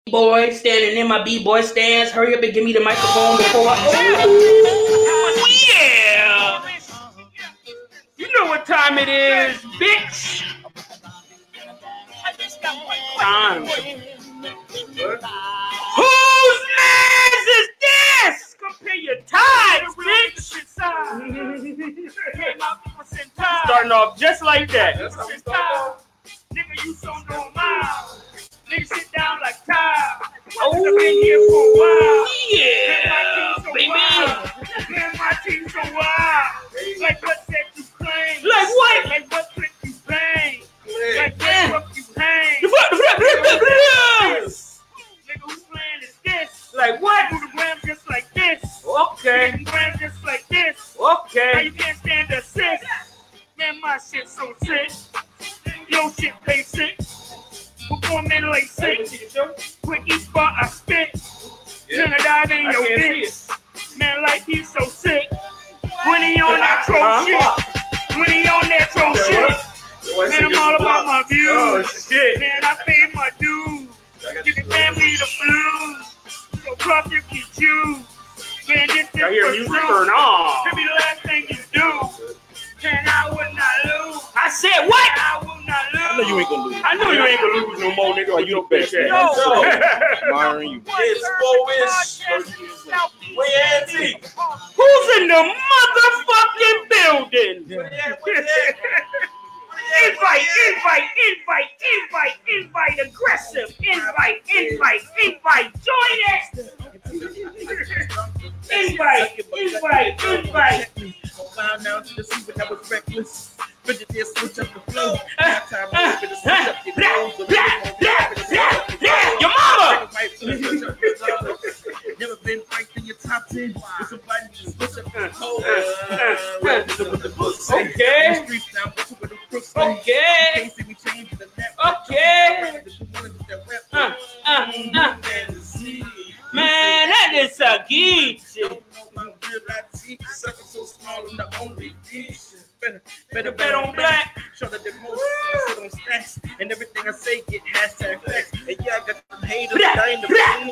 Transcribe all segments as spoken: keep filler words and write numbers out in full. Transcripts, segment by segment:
boy standing in my b-boy stance. Hurry up and give me the microphone before I. Oh yeah! You know what time it is, bitch. Time. Whose man's is this? Compare your ties, bitch. Starting off just like that. Nigga, you so no miles. Nigga, sit down like Kyle. Oh, I've been here for a while. Yeah, baby. Man, my team so wild. Like what set you claim? Like what? Like what click you bang? Like what fuck you hang? Nigga, who plan is this? Like what? Do the gram just like this. Okay. Do the gram just like this. Okay. Now you can't stand the assist. Man, my shit so sick. Yo, shit pay sick. Performing like sick. With each spot I spit. Then I dive in your bitch. Man, like he's so sick. When he on that troll uh-huh. shit. When he on that troll yeah, shit. What? Man, I'm all about my views. Oh, shit. Man, I paid my dues. Give your family the blues. So tough you can choose. Man, this is for true. Could be the last thing you do. And I would not lose. I said what? I will not lose. I know you ain't gonna lose. I know you ain't gonna lose no more, nigga. Or you the best. No. Admiring you. It's four-ish. Where you at, T? Who's in the motherfucking building? Invite, invite, invite, invite, invite, aggressive. Invite, invite, invite. Join us. Invite, invite, invite. Found out to see when I was reckless. Bridget did switch up the flow. Time to switch up your mama! Never been right in your top ten. With somebody to switch up the flow. Okay. Okay. Okay. Uh, uh, uh. Man, that is a geek. So small and the only better, better bet on black. Show that the most sit on stacks and everything I say get hashtag facts. And yeah, I got some haters dying to trying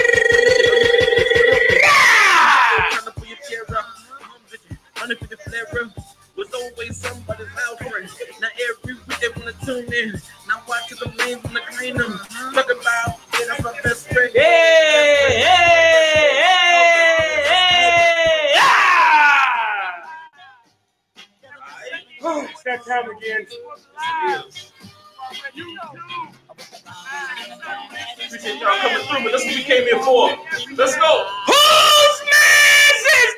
to pull your chair up. Running for the flare up. Was always somebody's loud friend. Now every week they wanna tune in. Now watch the names wanna clean them. Talk about yeah, that's my best friend. Hey, hey, hey, hey, ah! Oh, it's that time again. Appreciate y'all coming through, but that's what we came here for. Let's go. Whose man's is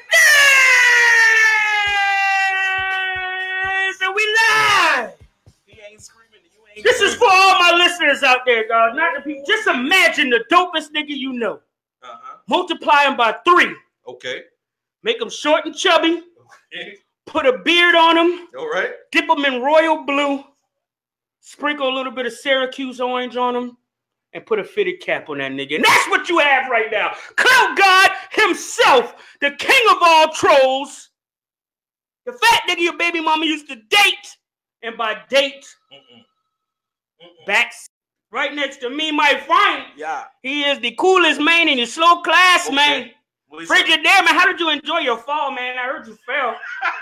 this? And we live. He ain't screaming. You ain't this screaming. Is for all my listeners out there, guys. Not the people. Just imagine the dopest nigga you know. Uh-huh. Multiply him by three. Okay. Make him short and chubby. Okay. Put a beard on him. All right. Dip him in royal blue. Sprinkle a little bit of Syracuse orange on him. And put a fitted cap on that nigga. And that's what you have right now. Clout God himself. The king of all trolls. The fat nigga your baby mama used to date. And by date, Mm-mm. Mm-mm. back right next to me, my friend. Yeah. He is the coolest man in his slow class, okay. man. Frigid there, man. How did you enjoy your fall, man? I heard you fell.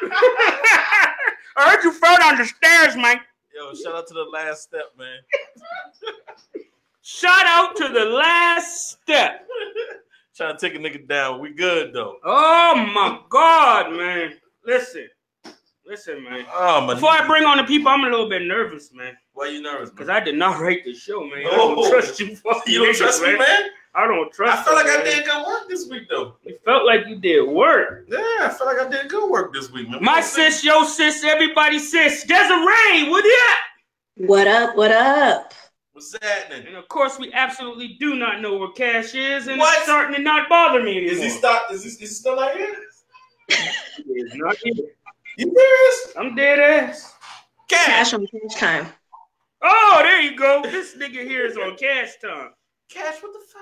I heard you fell down the stairs, man. Yo, shout out to the last step, man. Shout out to the last step. Trying to take a nigga down. We good, though. Oh, my God, man. Listen. Listen, man. Oh, my Before nigga. I bring on the people, I'm a little bit nervous, man. Why are you nervous? Because I did not write the show, man. No. I don't trust you. You don't trust me, man? I don't trust I felt like man. I did good work this week, though. You felt like you did work. Yeah, I felt like I did good work this week, man. My sis, your sis, everybody sis. Desiree, what up? What up, what up? What's happening? And of course, we absolutely do not know where Cash is, and what? It's starting to not bother me anymore. Is he stop? Is he, is he still not here? He is not here. You serious? I'm dead ass. Cash, Cash on Cash Time. Oh, there you go. This nigga here is on Cash Time. Cash, what the fuck?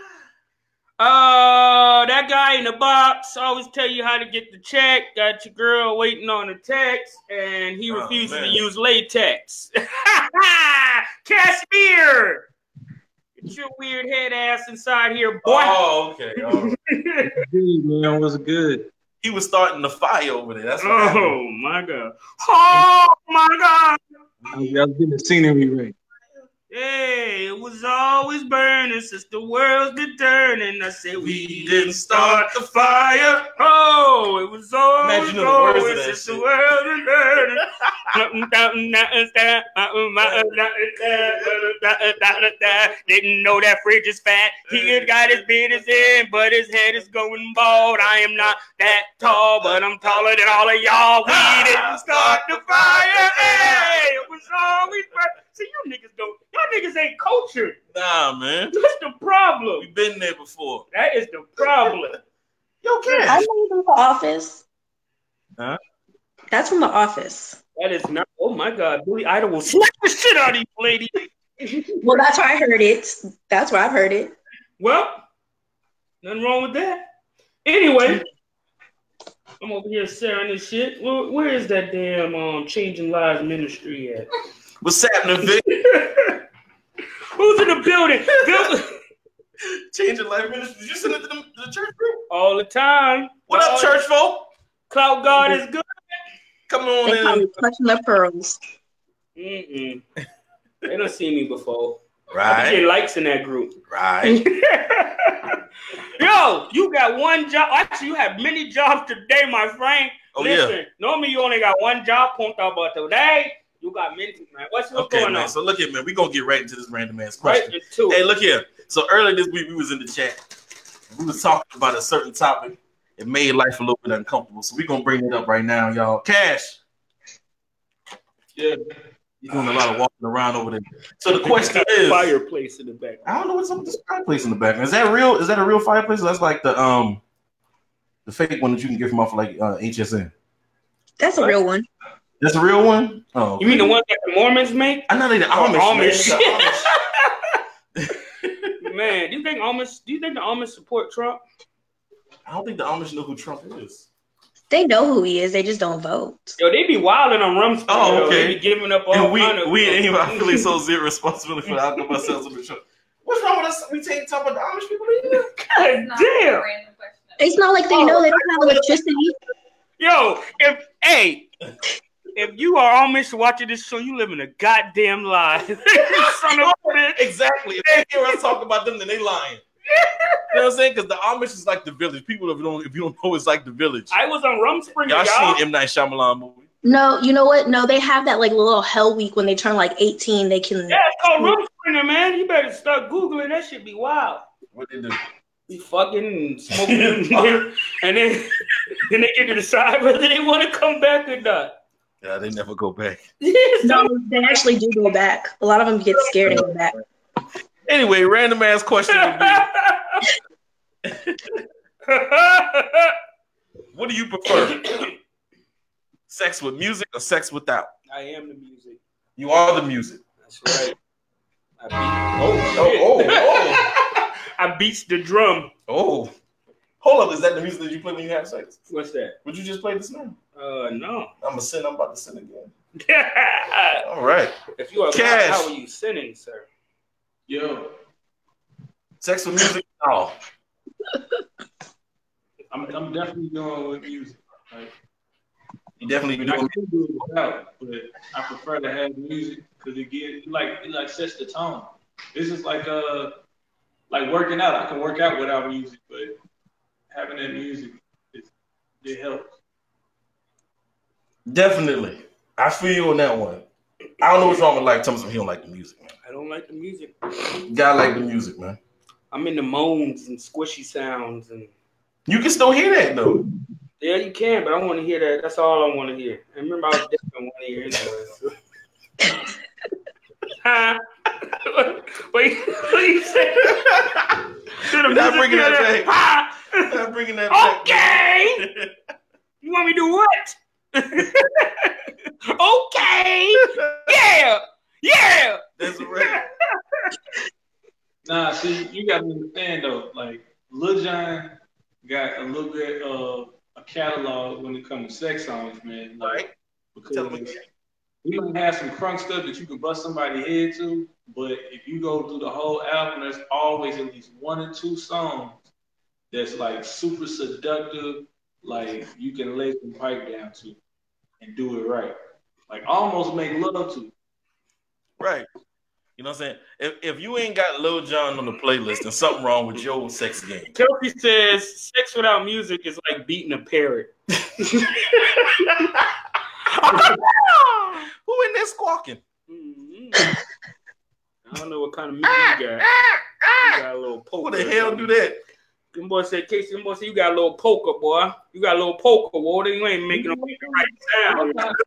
Uh, that guy in the box always tell you how to get the check. Got your girl waiting on the text, and he oh, refuses man. to use latex. Cashmere. Get your weird head ass inside here, boy. Oh, okay. All right. Man, was good. He was starting the fire over there. That's what oh happened. my god. Oh my god. I was, I was getting the scenery right. Hey, it was always burning since the world's been turning. I said we, We didn't start the fire. Oh, it was always Imagine the words of going that since the shit. world been burning. Didn't know that fridge is fat. He had got his business in, but his head is going bald. I am not that tall, but I'm taller than all of y'all. We didn't start the fire. Hey, it was always burning. See, you niggas don't. Y'all niggas ain't cultured. Nah, man. That's the problem. We've been there before. That is the problem. Yo, I Cash. know from the Office. Huh? That's from The Office. That is not. Oh my God, Billy Idol will slap the shit out of you, lady. Well, that's where I heard it. That's where I've heard it. Well, nothing wrong with that. Anyway, I'm over here sharing this shit. Where, where is that damn um Changing Lives ministry at? What's happening, Vic? Who's in the building? Bill- Changing Life Ministry. Did you send it to the, to the church group? All the time. What up, All- church folk? Clout God is good. Come on They probably in. clutching their pearls. Mm-mm. They don't see me before. I Right, get likes in that group. right. Yo, you got one job. Actually, you have many jobs today, my friend. Oh, Listen, yeah. normally you only got one job, Punta, but today you got many, man. What's, what's Okay, going man. on? So look here, man. We're going to get right into this random ass Right, question. it's two. Hey, look here. So earlier this week, we was in the chat. We was talking about a certain topic. It made life a little bit uncomfortable. So we're going to bring it up right now, y'all. Cash. Yeah. You're doing a lot of walking around over there. So the question is, Fireplace in the back. I don't know what's up with this fireplace in the back. Is that real? Is that a real fireplace? Or that's like the um the fake one that you can get from off of like uh, H S N. That's a real one. That's a real one? Oh, You mean the one that the Mormons make? I know they the Oh, Amish. Amish. Man. They the Amish. Man, do you think Amish? Do you think the Amish support Trump? I don't think the Amish know who Trump is. They know who he is. They just don't vote. Yo, they be wilding on Rumsfeld. Oh, yo. okay. They be giving up all And we kind of. we ain't even I feel so zero responsibility for the outcome of ourselves with Trump. What's wrong with us? We take talk about the Amish people either? God damn. It's not like they know they don't have electricity. Yo, if hey, if you are Amish watching this show, you live in a goddamn lie. Son of a bitch. Exactly. If they hear us talk about them, then they lying. You know what I'm saying? Because the Amish is like the village. People, if you don't, if you don't know, it's like the village. I was on Rumspringa, Y'all y'all. seen M Night Shyamalan movie? No, you know what? No, they have that like little hell week when they turn like eighteen. They can. Yeah, it's called Rumspringa, man. You better start Googling. That shit be wild. What they do? Be fucking and smoking, and then then they get to decide whether they want to come back or not. Yeah, they never go back. No, they actually do go back. A lot of them get scared and go back. Anyway, random ass question would be, what do you prefer? Sex with music or sex without? I am the music. You are the music. That's right. I Oh, oh, oh, oh. I beats the drum. Oh. Hold up, is that the music that you play when you have sex? What's that? Would you just play this now? Uh, no. I'm a sin, I'm about to sin again. All right. If you are Cash. God, how are you sinning, sir? Yo, Sex with music? Oh. I'm I'm definitely going with music. Like, You definitely be I doing can do it without, but I prefer to have music because it get like it like sets the tone. This is like uh like working out. I can work out without music, but having that music, it, it helps. Definitely. I feel you on that one. I don't know what's wrong with like Thomas. He don't like the music, man. I don't like the music. You gotta like the music, man. I'm in the moans and squishy sounds and You can still hear that though. yeah, you can, but I want to hear that. That's all I want to hear. And remember, I was deaf in one ear anyway. So. Huh? Wait, what you say? We're not bringing that back. back. We're not bringing that back. Okay. You want me to do what? Okay. Yeah. Yeah. That's right. Nah, see, you gotta understand though, like Lil Jon got a little bit of a catalog when it comes to sex songs, man. Like, Right. because Tell me. he might have some crunk stuff that you can bust somebody's head to, But if you go through the whole album, there's always at least one or two songs that's like super seductive, like you can lay some pipe down to and do it right. Like almost make love to. Right. You know what I'm saying? If if you ain't got Lil Jon on the playlist, then something wrong with your sex game. Kelsey says sex without music is like beating a parrot. Who in there squawking? Mm-hmm. I don't know what kind of music you got. You got a little poker. Who the hell do that? Them boy said, Casey, them boy said, you got a little poker, boy. You got a little poker, boy. You ain't making them make the right sound.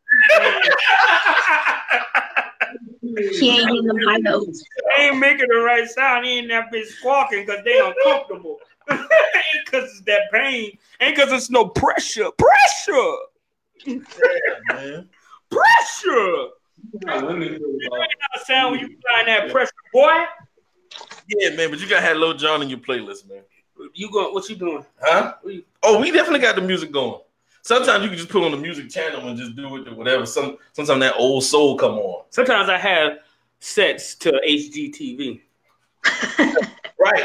He ain't getting them high notes. They ain't making the right sound. He ain't that bitch squawking because they uncomfortable. Ain't because it's that pain. Ain't because it's no pressure. Pressure. Yeah, man. Pressure. Like women feel You about- ain't got a sound when you find that pressure, boy. Yeah, man, but you gotta have Lil Jon in your playlist, man. You going? What you doing? Huh? What you- Oh, we definitely got the music going. Sometimes you can just put on the music channel and just do it or whatever. Some sometimes that old soul come on. Sometimes I have sets to H G T V. Right.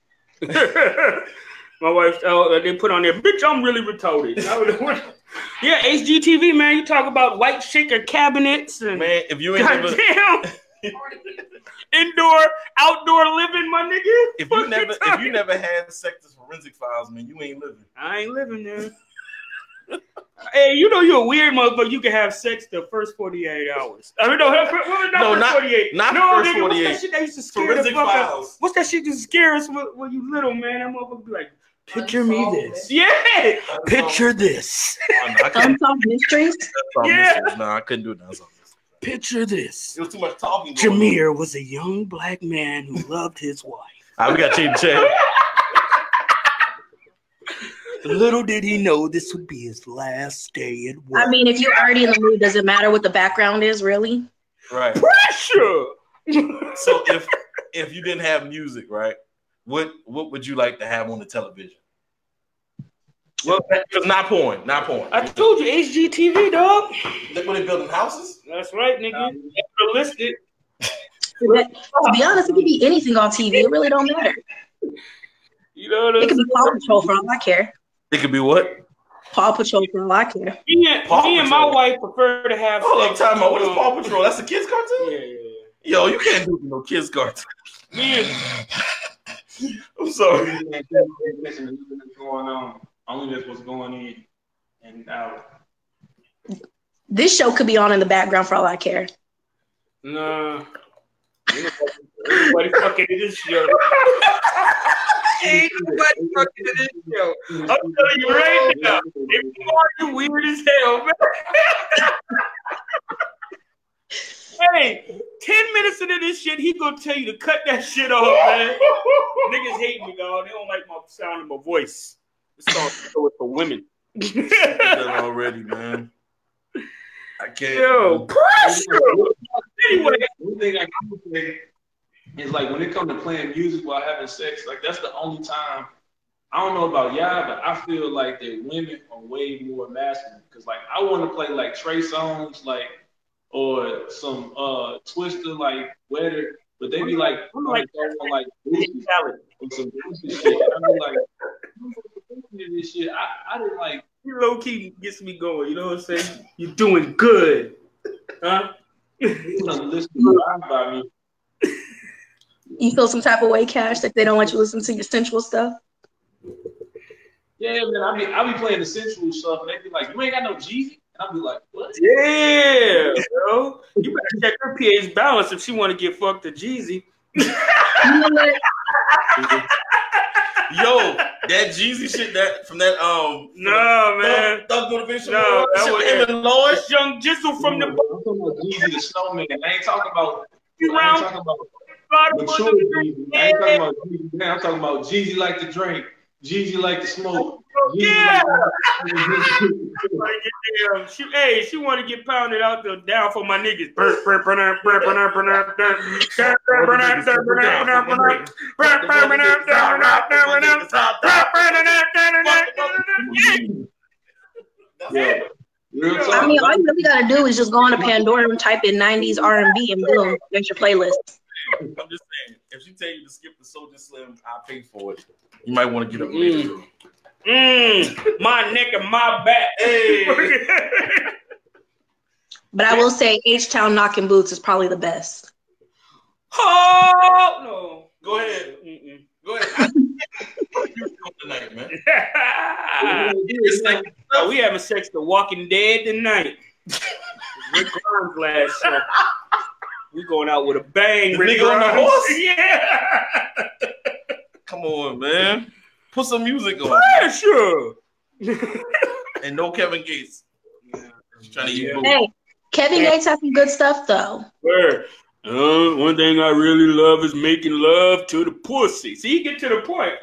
My wife, uh, they put on there, bitch, I'm really retarded. I was like, yeah, H G T V, man. You talk about white shaker cabinets and Man, if you ain't never, goddamn indoor, outdoor living, my nigga. if Fuck you never if talking- you never had Sector's Forensic Files, man, you ain't living. I ain't living there. Hey, you know you're a weird motherfucker. You can have sex the first forty-eight hours. I mean, no, what was not No, first not- forty-eight. not no, first nigga, what's forty-eight. that shit that used to scare Forensic the fuck out- Files. What's that shit that scare us when, when you little, man? That motherfucker be like, picture me this. Yeah, picture this. Oh, no, I couldn't. Unsolved mysteries. Yeah. No, I couldn't do it. That's all. Picture this. It was too much talking. going on. Jameer was a young black man who loved his wife. All right, we got to change the channel. Little did he know this would be his last day at work. I mean, if you're already in the mood, does it matter what the background is, really? Right. pressure. So if if you didn't have music, right, what what would you like to have on the television? Well, it's not porn, not porn. I told you, H G T V, dog. Look when they building houses. That's right, nigga. Extra listed. To be honest, it could be anything on T V. It really don't matter. You know what I'm It could saying? be Paw Patrol for all I care. It could be what? Paw Patrol for all I care. Me and, Paw me and my Patrol. wife prefer to have Hold on, sex. time out. What is um, Paw Patrol? That's a kids cartoon. Yeah, yeah, Yo, you can't do no kids cartoon. yeah. Me and I'm sorry. Listen to what's going on. Only that's what's going in and out. This show could be on in the background for all I care. nah. Everybody fucking in this show. Ain't nobody fucking in this show. I'm telling you right now. If you are, you weird as hell, man. Hey, ten minutes into this shit, he gonna tell you to cut that shit off, man. Niggas hate me, dog. They don't like my sound of my voice. It's all with for women. Done already, man. I can't. Yo, pressure. Anyway, One thing I can say is like when it comes to playing music while having sex, like that's the only time. I don't know about y'all, but I feel like that women are way more masculine. Cause like I want to play like Trey songs, like or some uh Twister, like Wetter, but they be like, I'm like, like- like Boosie or some Boosie shit. I be like, this shit. I, I didn't like. you low key gets me going. You know what I'm saying? You're doing good, huh? You know, listen to Rhyme by me. You feel some type of way, Cash, that they don't want you to listen to your sensual stuff? Yeah, man. I be I be playing the sensual stuff, and they be like, "You ain't got no Jeezy," and I be like, "What?" Yeah, bro. You better check her pH balance if she want to get fucked to Jeezy. You know what? Yo, that Jeezy shit that from that um No, man. Thug, Thug Motivation. No, that shit was- with him and Lloyd. It's Young Jizzle from the I'm talking about Jeezy the Snowman. I ain't talking about. I ain't round. talking about bottom mature of the Jeezy. I ain't talking about Jeezy. Man, I'm talking about Jeezy like to drink, Jeezy like to smoke. Jeezy Yeah. like Like, yeah, she, hey, she want to get pounded out the down for my niggas. Burp, burp, burp, burp, burp, burp, burp, burp, burp, burp, burp, burp, burp, burp, burp, burp, burp, burp, burp, burp, Yeah. Real talk. I mean, all you really gotta do is just go on to Pandora and type in nineties R and B and boom, there's your playlist. I'm just saying, if she tell you to skip the Soulja Slim, I'll pay for it. You might want to get up later. Mm. Mm, my neck and my back. Hey. But I will say H-Town Knocking Boots is probably the best. Oh no! Go ahead. Mm-mm. Go ahead. Tonight, man. Oh, we having sex The Walking Dead tonight. Rick Grimes last show. We going out with a bang. The Rick nigga on the Grimes. horse? Yeah. Come on, man. Put some music on. Pressure. And no Kevin Gates. She's trying to eat booty. Hey, Kevin Gates has some good stuff though. Word. Uh, one thing I really love is making love to the pussy. See, you get to the point.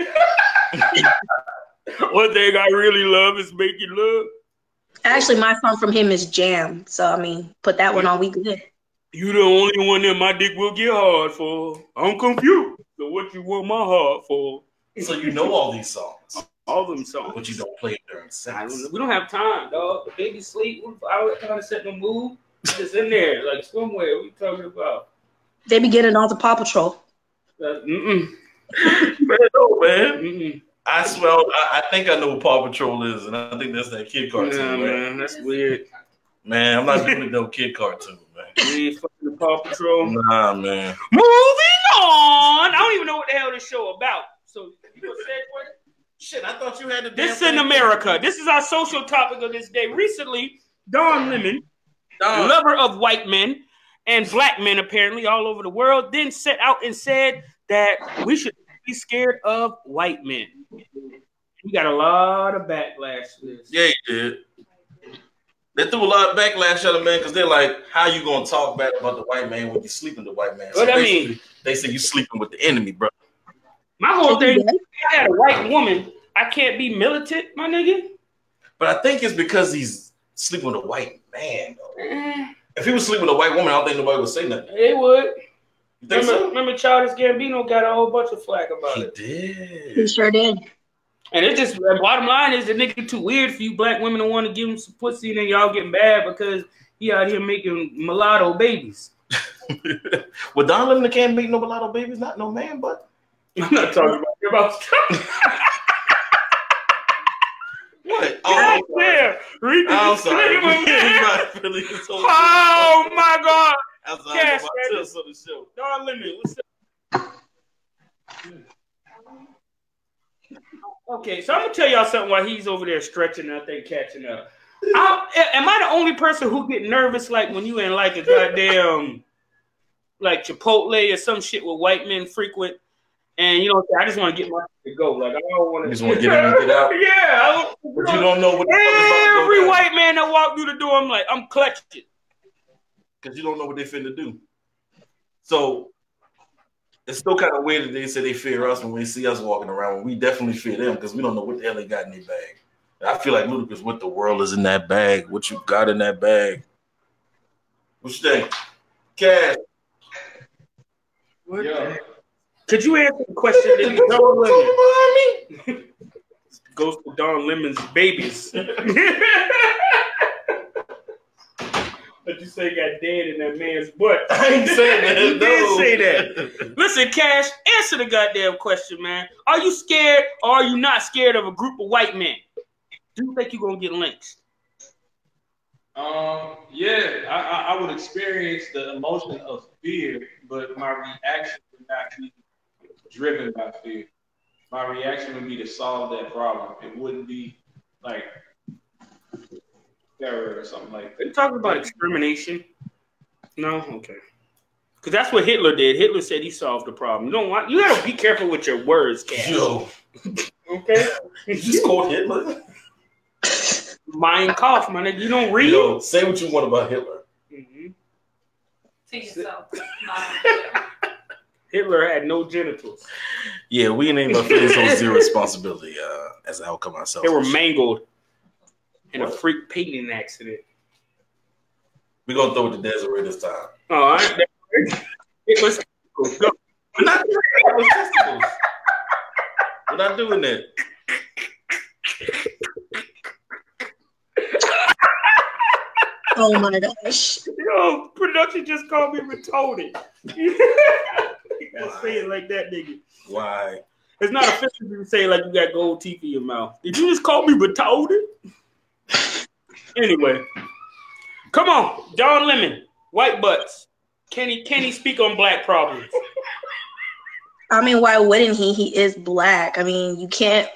One thing I really love is making love. Actually, my song from him is Jam. So I mean, put that one on. We good. You the only one that my dick will get hard for. I'm confused. So what you want my heart for? So you know all these songs, All them songs. but you don't play it during I sex. don't, we don't have time, dog. The baby sleep. I was trying to set the mood. It's in there, like swimwear. What you talking about? They be getting all the Paw Patrol. Uh, mm-mm. Man, no, man. Mm-mm. I swear, I, I think I know what Paw Patrol is, and I think that's that kid cartoon, Nah, right? man, that's weird. Man, I'm not doing it no kid cartoon, man. We ain't fucking the Paw Patrol. Nah, man. Moving on. I don't even know what the hell this show about. So you gonna segue? Shit, I thought you had the This damn in thing. America. This is our social topic of this day. Recently, Don Lemon, Dog. lover of white men and black men apparently all over the world, then set out and said that we should be scared of white men. We got a lot of backlash to this. Yeah, he did. They threw a lot of backlash at him, man, because they're like, how you going to talk bad about the white man when you sleeping with the white man? So What I basically, mean? they say you sleeping with the enemy, bro. My whole thing, if I had a white woman, I can't be militant, my nigga. But I think it's because he's sleeping with a white man, though. Eh, If he was sleeping with a white woman, I don't think nobody would say nothing. They would. You think Remember, so? remember Childish Gambino got a whole bunch of flack about He it. did. He sure did. And it just, the bottom line is the nigga too weird for you black women to want to give him some pussy and then y'all getting mad because he out here making mulatto babies. Well, Don Lemon can't make no mulatto babies, not no man, but. I'm not talking about about stuff. What? Oh, Oh, yeah. Read the I'm sorry. disclaimer, man. My feelings are so- Oh my God. That's how Cash, I know man. my tips on the show. Don Lemon, what's up? Okay, so I'm gonna tell y'all something while he's over there stretching and I think catching up. I'm, am I the only person who get nervous like when you in like a goddamn like Chipotle or some shit with white men frequent, and you know I just want to get my to go. Like I don't want to. You just want to get in and get out? Yeah, I don't, But you don't know what the fuck is about to go every down. white man that walk through the door, I'm like, I'm clutching. Because you don't know what they finna do. So it's still kind of weird that they say they fear us when they see us walking around. When we definitely fear them because we don't know what the hell they got in their bag. And I feel like Ludacris, what the world is in that bag? What you got in that bag? What you think? Cash. What Yo. the- Could you answer the question that Don Lemon goes to Don Lemon's babies? But you say he got dead in that man's butt. I ain't saying that. You did no. say that. Listen, Cash, answer the goddamn question, man. Are you scared or are you not scared of a group of white men? Do you think you're gonna get lynched? Um, yeah, I, I, I would experience the emotion of fear, but my reaction would not be driven by fear. My reaction would be to solve that problem. It wouldn't be like terror or something like Are you that. talking about extermination? No? Okay. Because that's what Hitler did. Hitler said he solved the problem. You don't want, you gotta be careful with your words, Cash. Yo, Okay? you just called Hitler? Mein Kampf, my nigga. You don't read? Yo, say what you want about Hitler. Mhm. To yourself. Not Hitler had no genitals. Yeah, we ain't our feelings on zero responsibility uh, as the outcome ourselves. They were mangled in a freak painting accident. We're going to throw it to Desiree this time. All right. It was go. We're not doing that. We're not doing that. Oh my gosh. Yo, production just called me retarded. Gotta say it like that, nigga. Why? It's not offensive to say like you got gold teeth in your mouth. Did you just call me retarded? Anyway, come on, Don Lemon, white butts. Can he can he speak on black problems? I mean, why wouldn't he? He is black. I mean, you can't.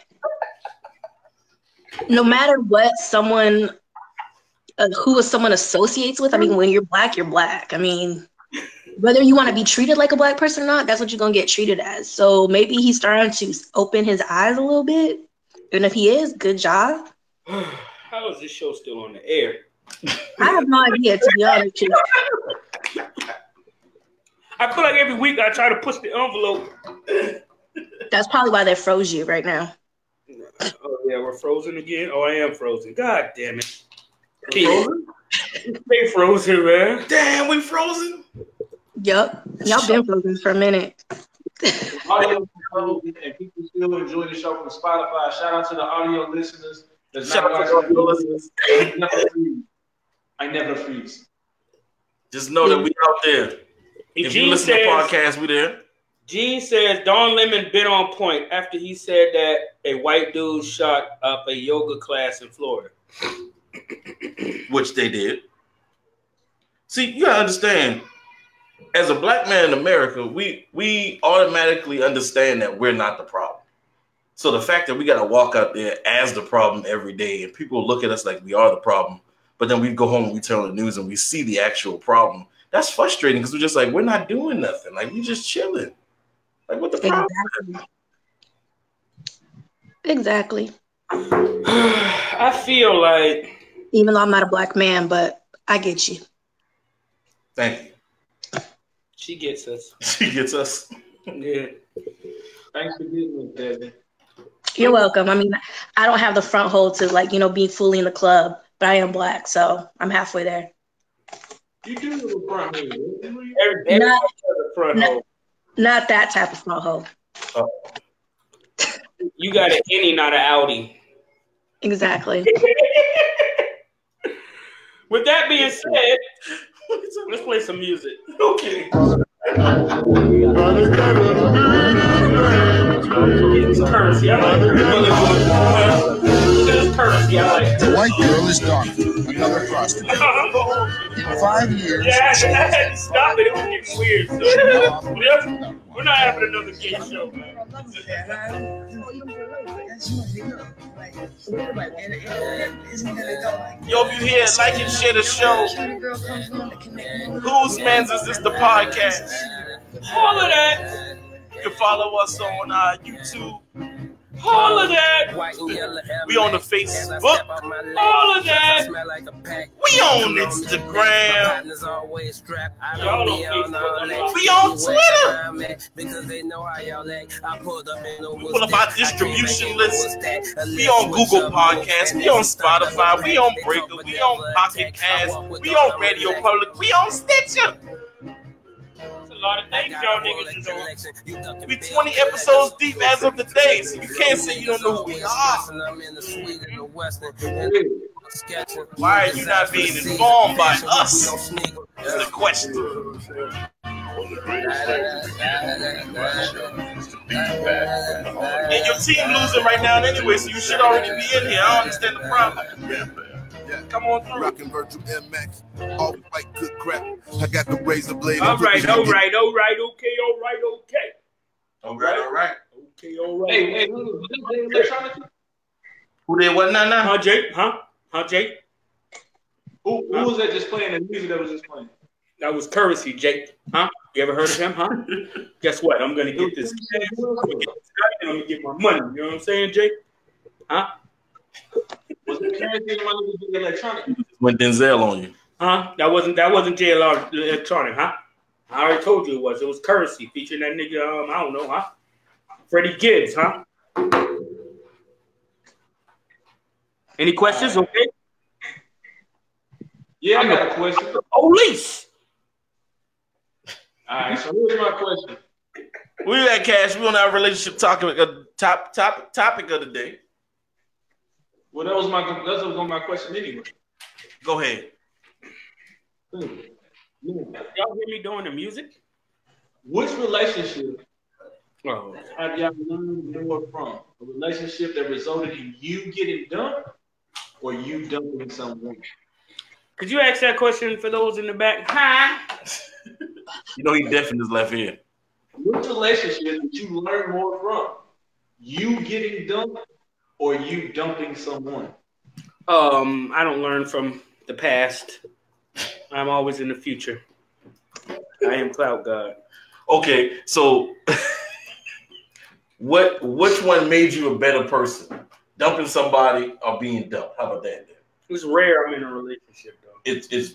No matter what someone, uh, who someone associates with. I mean, when you're black, you're black. I mean, whether you want to be treated like a black person or not, that's what you're gonna get treated as. So maybe he's starting to open his eyes a little bit, and if he is, good job. How is this show still on the air? I have no idea, to be honest with you. I feel like every week I try to push the envelope. That's probably why they froze you right now. Oh yeah, we're frozen again. Oh, I am frozen. God damn it! Frozen? Stay frozen, man. Damn, we frozen. Yup, y'all been frozen for a minute. Audio and people still enjoy the show from Spotify. Shout out to the audio listeners. That's Shout not out to the audio listeners. I never freeze. I never freeze. Just know that we out there. If Gene you listen says, to podcasts, we there. Gene says Don Lemon been on point after he said that a white dude shot up a yoga class in Florida. Which they did. See, you gotta understand, as a black man in America, we we automatically understand that we're not the problem. So the fact that we gotta walk out there as the problem every day, and people look at us like we are the problem, but then we go home and we turn on the news and we see the actual problem. That's frustrating because we're just like, we're not doing nothing. Like, we just chilling. Like, what the problem? Exactly. Exactly. I feel like, even though I'm not a black man, but I get you. Thank you. She gets us. She gets us. Yeah. Thanks for getting me, Devin. You're welcome. I mean, I don't have the front hole to, like, you know, be fully in the club, but I am black, so I'm halfway there. You do have a front hole. Every, Not, the front not, hole. not that type of front hole. Oh. You got an innie, not an outie. Exactly. With that being said, let's play some music. Okay. It's currency. I like it. It's currency. I like it. The white girl is doctor, another prostitute. In five years, Yeah, I had to stop it. It was getting weird. So. We're not having another gay show, man. Yo, if you hear it, like and share the show. Whose Mans Is This, the podcast? All of that. You can follow us on uh, YouTube. All of that. We on the Facebook. All of that. We on Instagram. Y'all on Facebook. We on Twitter. We pull up our distribution list. We on Google Podcasts. We on Spotify. We on Breaker. We on Pocket Cast. We on Radio Public. We on Stitcher. A lot of things y'all niggas is on. We twenty episodes deep as of the day, so you can't say you don't know who we are. Why are you not being informed by us? Is the question. And your team losing right now anyway, so you should already be in here. I don't understand the problem. Come on through. Rockin' Virtual M X, all white good crap. I got the razor blade. All right, all right, all right, okay, all right, okay. All right, all right. Okay, all right. Hey, hey, who, who, who, who did what now? Now? Huh, Jake? Huh? Huh, Jake? who, who was that just playing the music that was just playing? That was Currency, Jake. Huh? You ever heard of him, huh? Guess what? I'm gonna get this. I'm gonna get this and I'm gonna get my money. You know what I'm saying, Jake? Huh? Was it Currency the one who did the electronic? When Denzel on you. Huh? That wasn't that wasn't J L R Electronic, huh? I already told you it was. It was Currency featuring that nigga. Um, I don't know, huh? Freddie Gibbs, huh? Any questions? Right. Okay. Yeah, I got a question. Police. All right, so here's my question. We at Cash. We on our relationship topic, uh, top top topic of the day. Well, that was my that was my question anyway. Go ahead. Hmm. Yeah. Y'all hear me doing the music? which relationship Oh. have y'all learned more from? A relationship that resulted in you getting dumped or you dumping someone? Could you ask that question for those in the back? Huh? You know he deaf in his left ear. Which relationship did you learn more from? You getting dumped or you dumping someone? Um, I don't learn from the past. I'm always in the future. I am Cloud God. Okay, so what? Which one made you a better person? Dumping somebody or being dumped? How about that? Then? It's rare I'm in a relationship, though. It's it's.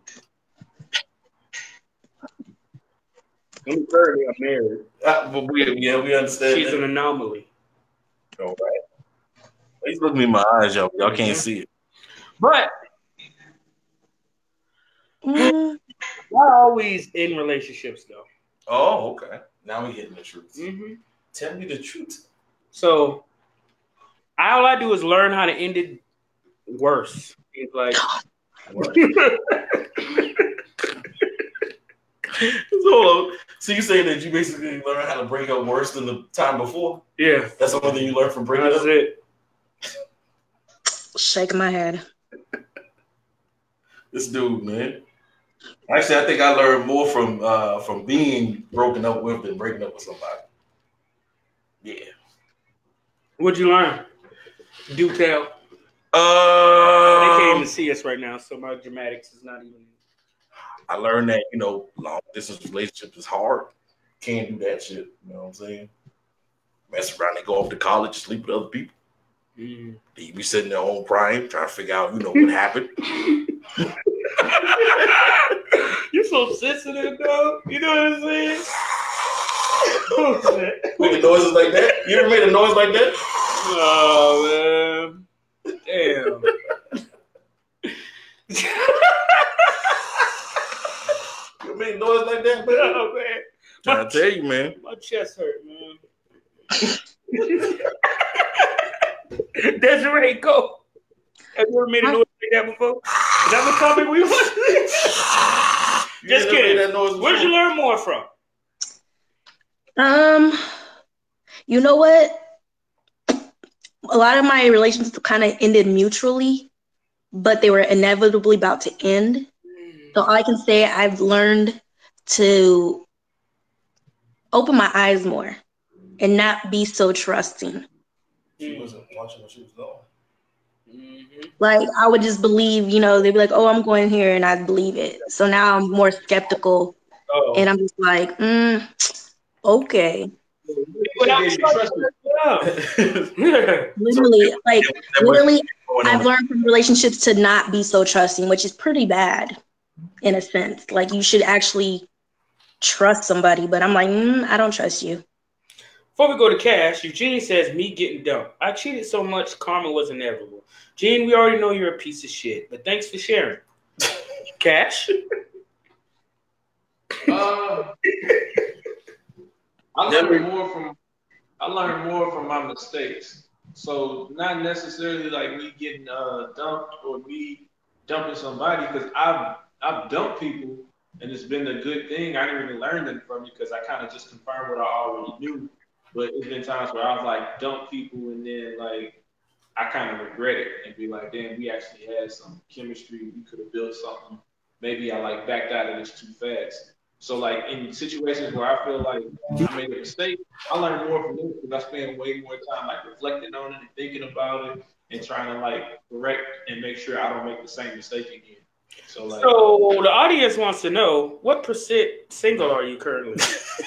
I'm currently I'm married. Uh, but we, yeah, we understand. She's that. an anomaly. All right. He's looking me in my eyes, y'all. Y'all can't Mhm. see it. But Mm, not always in relationships, though. Oh, okay. Now we're getting the truth. Mm-hmm. Tell me the truth. So all I do is learn how to end it worse. It's like So, so you saying that you basically learn how to break up worse than the time before? yeah, That's the only thing you learned from breaking that's up? it. shaking my head. This dude, man. Actually, I think I learned more from uh, from being broken up with than breaking up with somebody. Yeah. What'd you learn? Do tell. They can't Um, even see us right now, so my dramatics is not even. I learned that, you know, long distance relationships is hard. Can't do that shit. You know what I'm saying? Mess around and go off to college, sleep with other people. Mm. They be sitting there on prime trying to figure out, you know, what happened. You're so sensitive, dog. You know what I'm saying? Oh, Making noises like that? You ever made a noise like that? oh man. Damn. You ever made a noise like that, man? Oh, man. Trying to tell you, man. My chest hurt, man. Desiree, go. Have you ever made a noise like that before? Is that the topic we want? Just kidding. That noise Where did you learn more from? Um, you know what? A lot of my relationships kind of ended mutually, but they were inevitably about to end. So all I can say, I've learned to open my eyes more and not be so trusting. She wasn't watching what she was doing. Mm-hmm. Like, I would just believe, you know, they'd be like, oh, I'm going here, and I'd believe it. So now I'm more skeptical, Oh. and I'm just like, mm, okay. Literally, like, literally, I've learned from relationships to not be so trusting, which is pretty bad in a sense. Like, you should actually trust somebody, but I'm like, mm, I don't trust you. Before we go to Cash, Eugene says, me getting dumped. I cheated so much, karma was inevitable. Gene, we already know you're a piece of shit, but thanks for sharing. Cash? Uh, I learned more from I learned more from my mistakes. So not necessarily like me getting uh, dumped or me dumping somebody, because I've I've dumped people and it's been a good thing. I didn't really learn them from you because I kind of just confirmed what I already knew. But it's been times where I was like dump people and then like I kind of regret it and be like, damn, we actually had some chemistry. We could have built something. Maybe I like backed out of this too fast. So like in situations where I feel like I made a mistake, I learn more from them because I spend way more time like reflecting on it and thinking about it and trying to like correct and make sure I don't make the same mistake again. So like, so the audience wants to know, what percent single are you currently?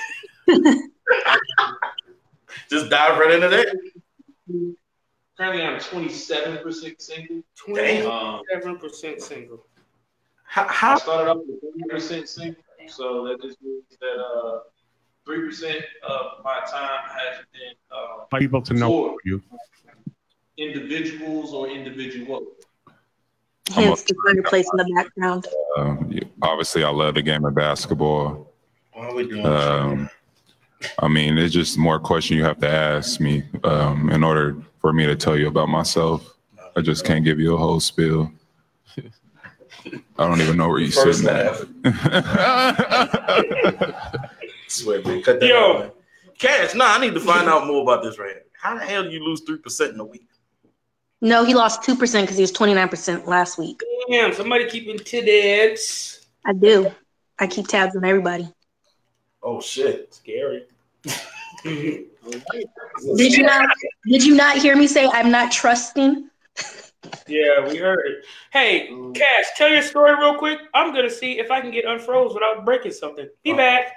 Just dive right into that. Currently, I'm twenty-seven percent single. twenty-seven percent single. How, how? I started off with twenty percent single, so that just means that uh, three percent of my time has been uh, able to know you. Individuals or individual. Hence the fireplace in the background. Uh, obviously, I love the game of basketball. Why are we doing Um, I mean, it's just more question you have to ask me um, in order for me to tell you about myself. I just can't give you a whole spiel. I don't even know where you're First sitting at. Swear, man. Cut that Yo. out, man. Cash, nah, I need to find out more about this right here. How the hell do you lose three percent in a week? No, he lost two percent because he was twenty-nine percent last week. Damn, somebody keeping tidbits. I do. I keep tabs on everybody. Oh, shit. Scary. Did you not? Did you not hear me say I'm not trusting? Yeah, we heard it. Hey, Cash, tell your story real quick. I'm gonna see if I can get unfroze without breaking something. Be Oh. back.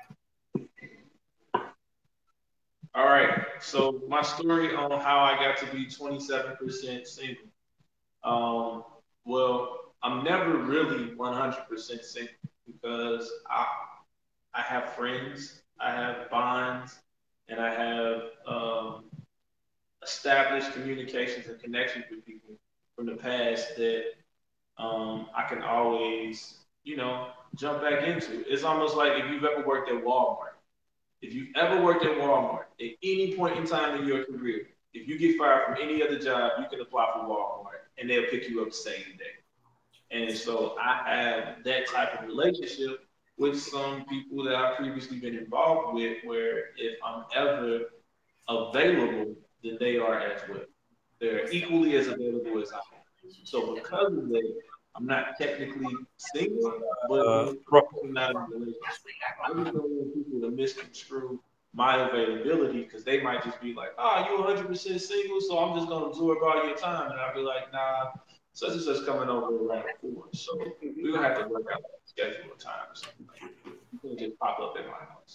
All right. So my story on how I got to be twenty-seven percent single. Um, well, I'm never really one hundred percent single because I I have friends, I have bonds, and I have um, established communications and connections with people from the past that um, I can always, you know, jump back into. It's almost like if you've ever worked at Walmart. If you've ever worked at Walmart at any point in time in your career, if you get fired from any other job, you can apply for Walmart and they'll pick you up the same day. And so I have that type of relationship with some people that I've previously been involved with, where if I'm ever available, then they are as well. They're equally as available as I am. So because of that, I'm not technically single, but Uh, I'm not in a relationship. I just don't want people to misconstrue my availability because they might just be like, "Oh, you one hundred percent single, so I'm just gonna absorb all your time," and I'll be like, "Nah, such and such coming over around four, so we're gonna have to work out a schedule of time or something. You can just pop up at my house."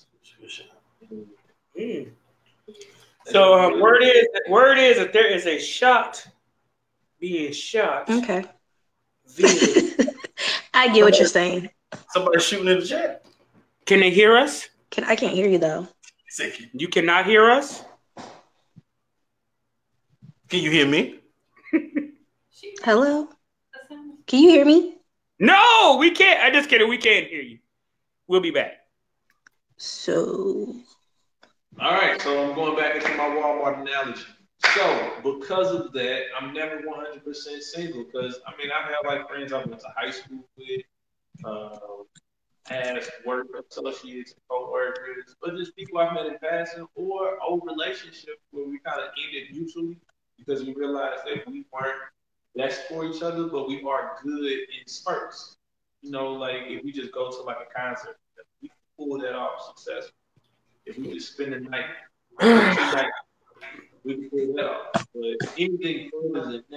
Mm. So um, word is word is that there is a shot being shot. Okay. via- I get what you're saying. Somebody shooting in the chat. Can they hear us? Can I can't hear you though. You cannot hear us? Can you hear me? Hello? Can you hear me? No, we can't. I just kidding. We can't hear you. We'll be back. So All right, so I'm going back into my Walmart analogy. So because of that, I'm never one hundred percent single because, I mean, I've had like friends I went to high school with, uh, past work associates and co-workers, but just people I've met in passing or old relationships where we kind of ended mutually because we realized that we weren't best for each other, but we are good in spurts. You know, like if we just go to like a concert, we can pull that off successfully. If we just spend the night, two nights, we can pull that off. But anything further than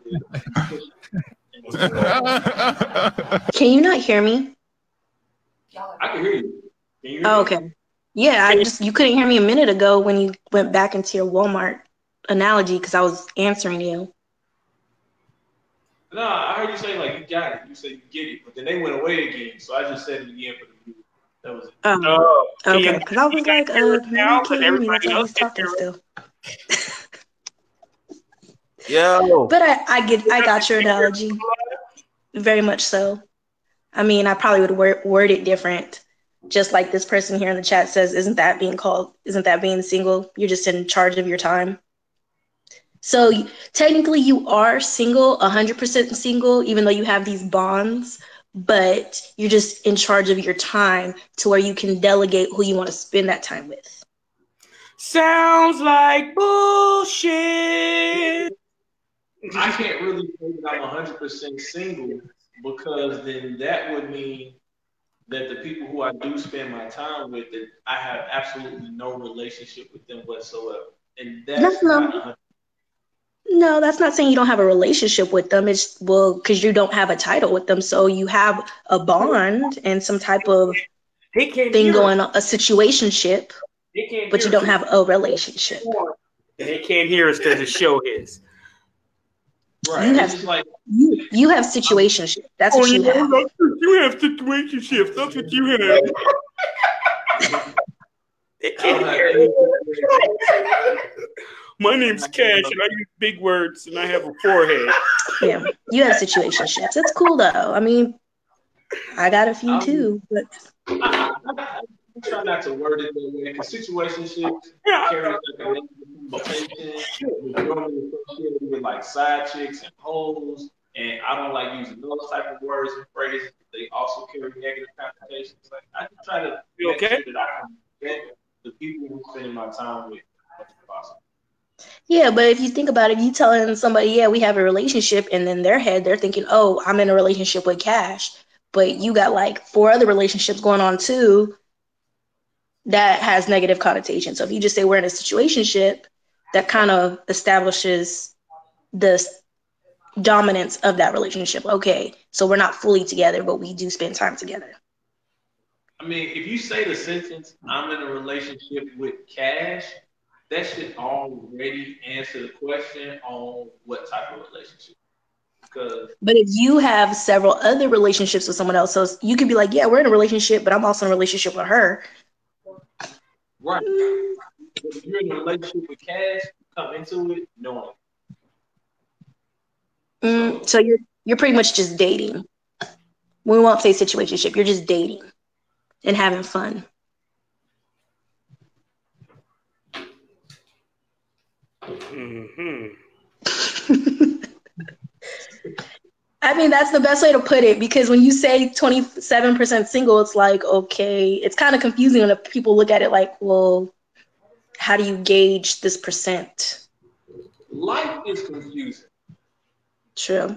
that, can you not hear me? I can hear you. Can you hear Oh, me? okay. Yeah, I just you couldn't hear me a minute ago when you went back into your Walmart analogy because I was answering you. No, I heard you say like you got it. You said you get it, but then they went away again. So I just said it again for the view. That was it. Oh, Oh, okay. Because I was like, uh, maybe now, you but can't hear me. That's everybody why I else was can talking hear still. Yo. But I, I get, I got your analogy. Very much so. I mean, I probably would word, word it different. Just like this person here in the chat says, isn't that being called, isn't that being single? You're just in charge of your time. So technically you are single, one hundred percent single, even though you have these bonds, but you're just in charge of your time to where you can delegate who you want to spend that time with. Sounds like bullshit. I can't really say that I'm one hundred percent single because then that would mean that the people who I do spend my time with, that I have absolutely no relationship with them whatsoever. And that's No, no. not one hundred percent. No, that's not saying you don't have a relationship with them. It's well, because you don't have a title with them. So you have a bond and some type of They can't thing hear going us. on, a situationship, They can't but hear you don't us. have a relationship. They can't hear us because the show is. Right. You It's have just like, you you have situationship. That's Oh, what you you have. have, you have situationships. That's what you have. They I don't can't have hear any. us. My name's Cash, and I use big words, and I have a forehead. Yeah, you have situationships. That's cool though. I mean, I got a few I'm- too, but I, I, I try not to word it that way because situationships carry like a negative connotation. It's normally associated with like side chicks and hoes, and I don't like using those type of words and phrases. They also carry negative connotations. Like I just try to You make okay? sure that I can respect the people who I'm spending my time with as much as possible. Yeah, but if you think about it, if you telling somebody, yeah, we have a relationship, and then their head, they're thinking, oh, I'm in a relationship with Cash, but you got like four other relationships going on too, that has negative connotation. So if you just say we're in a situationship, that kind of establishes the dominance of that relationship. Okay, so we're not fully together, but we do spend time together. I mean, if you say the sentence, I'm in a relationship with Cash, that should already answer the question on what type of relationship. Because But if you have several other relationships with someone else, so you could be like, yeah, we're in a relationship, but I'm also in a relationship with her. right, but if you're in a relationship with Cash, you come into it knowing. Mm, So so you're you're pretty much just dating. We won't say situationship. You're just dating and having fun. Mm-hmm. I mean, that's the best way to put it, because when you say twenty-seven percent single, it's like, okay, it's kind of confusing when people look at it like, well, how do you gauge this percent? life is confusing. True.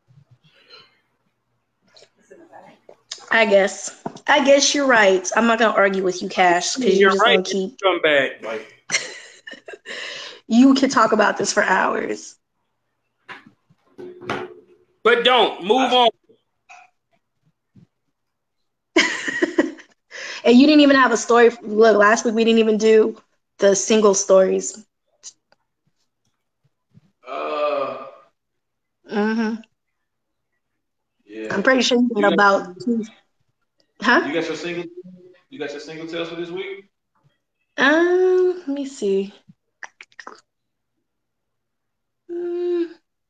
I guess. I guess you're right. I'm not gonna argue with you, Cash, because you're You're just right. gonna keep. Come back. Like, You can talk about this for hours. but don't move on. And you didn't even have a story. Look, last week we didn't even do the single stories. Uh, Mm-hmm. yeah. I'm pretty sure you did You got, about two. Huh? you got your single. You got your single tales for this week. Um, let me see. Mm,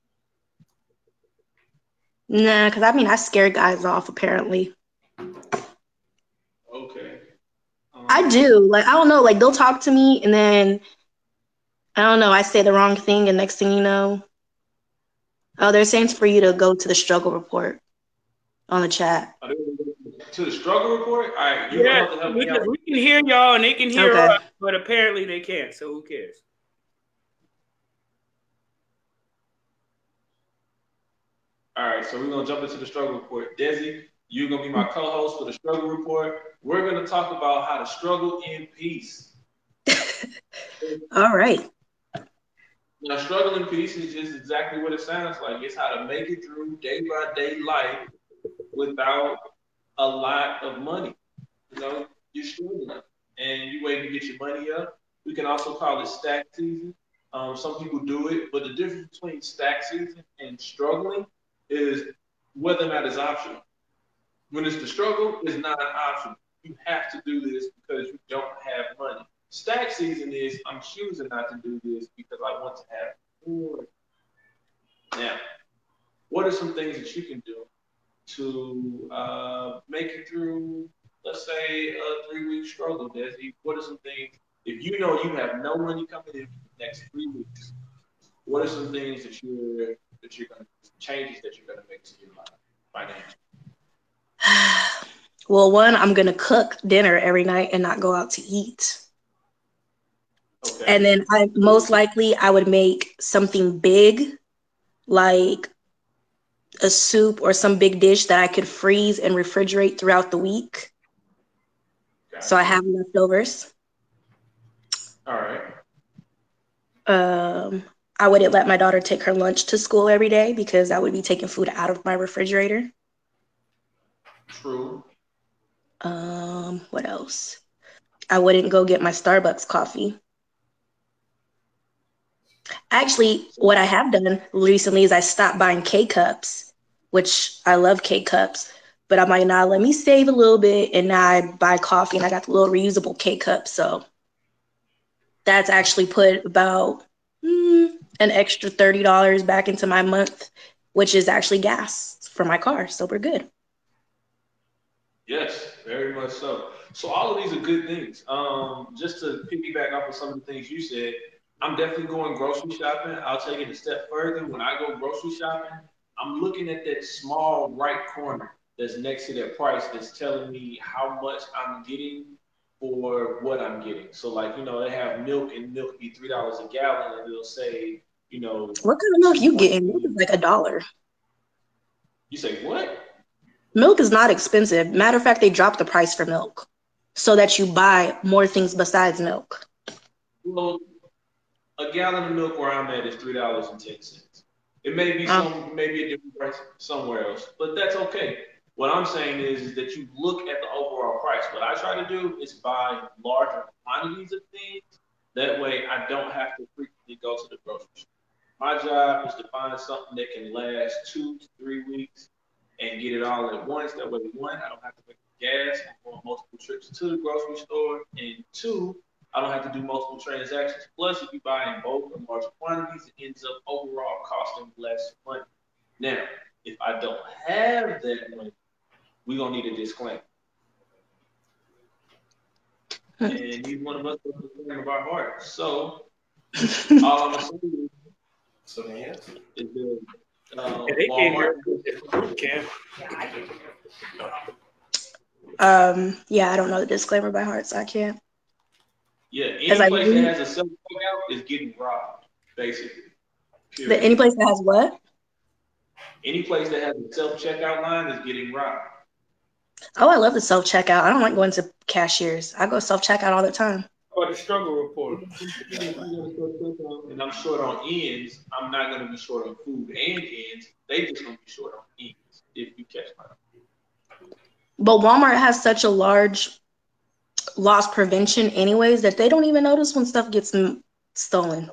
nah, because I mean, I scare guys off, apparently. Okay. Um, I do. Like, I don't know. Like, they'll talk to me, and then, I don't know, I say the wrong thing, and next thing you know, oh, they're saying for you to go to the struggle report on the chat. are they gonna go to the struggle report. All right, you're Yeah, gonna have to help we me out. can, we can hear y'all and they can hear Okay. us, but apparently they can't. So who cares? All right, so we're gonna jump into the struggle report. Desi, you're gonna be my co-host for the struggle report. We're gonna talk about how to struggle in peace. All right. Now, struggle in peace is just exactly what it sounds like. It's how to make it through day by day life without a lot of money. You know, you're struggling and you waiting to get your money up. We can also call it stack season. Um, some people do it, but the difference between stack season and struggling is whether or not it's optional. When it's the struggle, it's not an option. You have to do this because you don't have money. Stack season is I'm choosing not to do this because I want to have more. Now, what are some things that you can do to uh, make it through, let's say, a three-week struggle, Desi? What are some things, if you know you have no money coming in for the next three weeks, what are some things that you're that you're gonna changes that you're gonna make to your life financially? Well, one, I'm gonna cook dinner every night and not go out to eat. Okay. And then I most likely I would make something big, like a soup or some big dish that I could freeze and refrigerate throughout the week. Gotcha. So I have leftovers. All right. Um, I wouldn't let my daughter take her lunch to school every day because I would be taking food out of my refrigerator. True. Um, what else? I wouldn't go get my Starbucks coffee. Actually, what I have done recently is I stopped buying K-Cups, which I love K-Cups, but I'm like, nah, let me save a little bit, and now I buy coffee, and I got the little reusable K-Cup, so that's actually put about mm, an extra thirty dollars back into my month, which is actually gas for my car, so we're good. Yes, very much so. So all of these are good things. Um, just to piggyback off of some of the things you said, I'm definitely going grocery shopping. I'll take it a step further. When I go grocery shopping, I'm looking at that small right corner that's next to that price that's telling me how much I'm getting for what I'm getting. So like, you know, they have milk and milk be three dollars a gallon, and it'll say, you know, What kind of milk you getting? Milk is like a dollar. You say what? Milk is not expensive. Matter of fact, they dropped the price for milk so that you buy more things besides milk. Well, a gallon of milk where I'm at is three dollars and ten cents. It may be some, Oh. maybe a different price somewhere else, but that's okay. What I'm saying is, is that you look at the overall price. What I try to do is buy larger quantities of things. That way, I don't have to frequently go to the grocery store. My job is to find something that can last two to three weeks and get it all at once. That way, one, I don't have to make gas and go on multiple trips to the grocery store, and two, I don't have to do multiple transactions. Plus, if you buy in bulk or large quantities, it ends up overall costing less money. Now, if I don't have that money, we're going to need a disclaimer. And neither one of us has a disclaimer by heart. So, all I'm going to say is, So the answer is that uh, They came here. Walmart, Cam. Um, yeah, I don't know the disclaimer by heart, so I can't. yeah, any As I place read- that has a self-checkout is getting robbed, basically. The, Period. any place that has what? Any place that has a self-checkout line is getting robbed. Oh, I love the self checkout. I don't like going to cashiers. I go self checkout all the time. How about the struggle report? And I'm short on ends. I'm not going to be short on food and ends. They just going to be short on ends, if you catch my. But Walmart has such a large loss prevention, anyways, that they don't even notice when stuff gets m- stolen.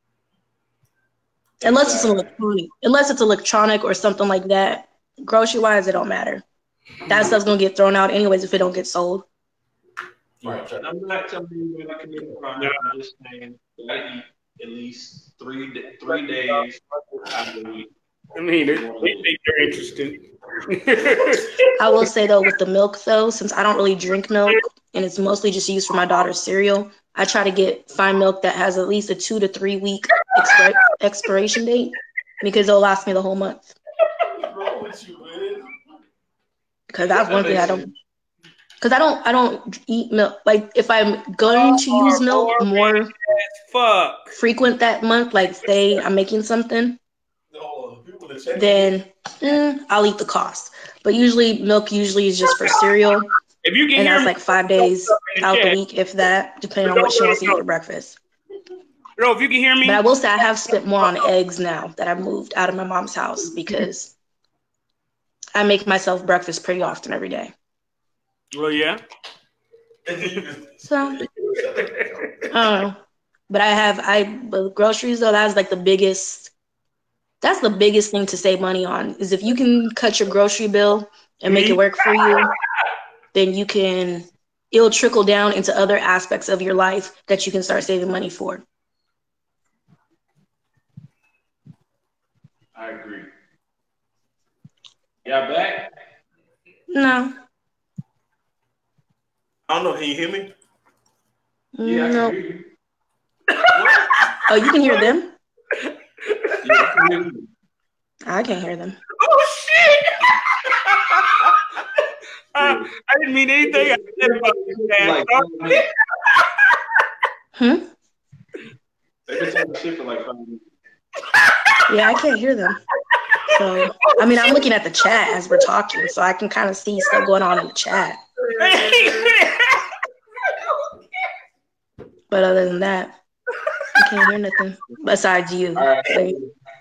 Unless it's electronic, unless it's electronic or something like that. Grocery wise, it don't matter. That stuff's gonna get thrown out anyways if it don't get sold. Right. I'm not telling you when I commit a crime. I'm just saying that I eat at least three three days out of the week. I mean, they, they think they're interesting. I will say though, with the milk though, since I don't really drink milk and it's mostly just used for my daughter's cereal, I try to get find milk that has at least a two to three week expir- expiration date because it'll last me the whole month. What's wrong with you, man? Because that's one thing I don't. Because I don't, I don't eat milk. Like if I'm going to use milk more Fuck. frequent that month, like say I'm making something, No, people are checking. then eh, I'll eat the cost. But usually, milk usually is just for cereal, If you can and hear that's me, like five days in the out the chat. week, if that, depending on what she wants to eat for breakfast. Bro, if you can hear me, But I will say I have spent more on eggs now that I moved out of my mom's house because I make myself breakfast pretty often every day. well, yeah. So I don't know. But I have I but groceries though, that's like the biggest that's the biggest thing to save money on is if you can cut your grocery bill and make it work for you, then you can it'll trickle down into other aspects of your life that you can start saving money for. I agree. Y'all back? No. I don't know. Can you hear me? Yeah, I no. can hear you. Oh, you can hear them? Yeah, I can hear you. I can't hear them. Oh shit! uh, I didn't mean anything. I said about this man. Like, Sorry. Hmm? they've been talking shit for like five minutes. Yeah, I can't hear them. So I mean I'm looking at the chat as we're talking, so I can kind of see stuff going on in the chat. But other than that, I can't hear nothing besides you. All right. Like,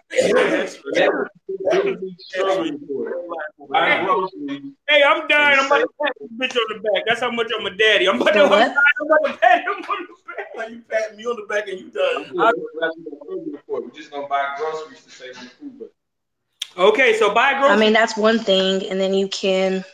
Buy groceries. Hey, I'm dying. I'm about to pat this bitch on the back. That's how much I'm a daddy. I'm about to, The I'm what? dying. I'm about to pat him on the back. Like you pat me on the back and you done. We're just gonna buy groceries to save on food, but Okay, so buy I groceries. mean, that's one thing, and then you can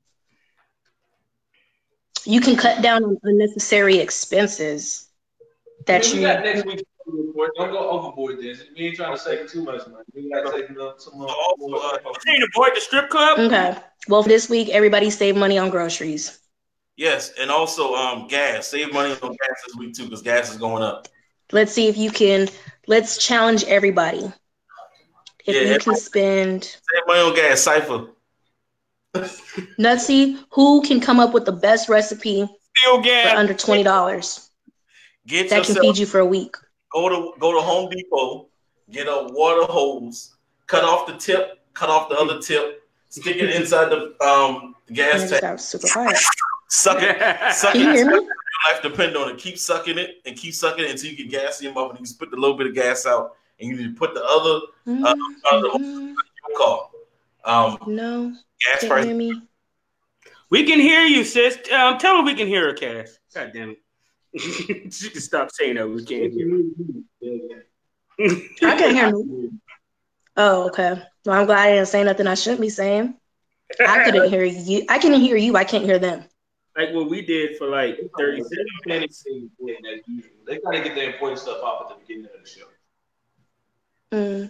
you can cut down on unnecessary expenses that we you. got next week's report. Don't go overboard this. We ain't trying to save too much money. We gotta save enough some more. more You ain't avoid the strip club. Okay. Well, for this week, everybody save money on groceries. Yes, and also um gas. Save money on gas this week too, because gas is going up. Let's see if you can. Let's challenge everybody. If Yeah, you can everybody- spend. Save money on gas, Cypher. Let's see who can come up with the best recipe real gas for under twenty dollars. Get That can yourself, feed you for a week. go to go to Home Depot, get a water hose, cut off the tip, cut off the other tip, stick it inside the um And gas it just tank, got super quiet. suck it, suck Can it. you hear me? Your life depend on it. Keep sucking it and keep sucking it until you get gas in your mouth, and you just put the little bit of gas out, and you need to put the other uh, other hose in your car. Um, No, gas can't price. hear me. We can hear you, sis. Um, tell her we can hear her, Cash. God damn it. She can stop saying that we can't hear her. I can't hear me. Oh, okay. Well, I'm glad I didn't say nothing I shouldn't be saying. I couldn't hear you. I can hear you. I can't hear them. Like what we did for like thirty seconds. They gotta get the important stuff off at the beginning of the show. Mm.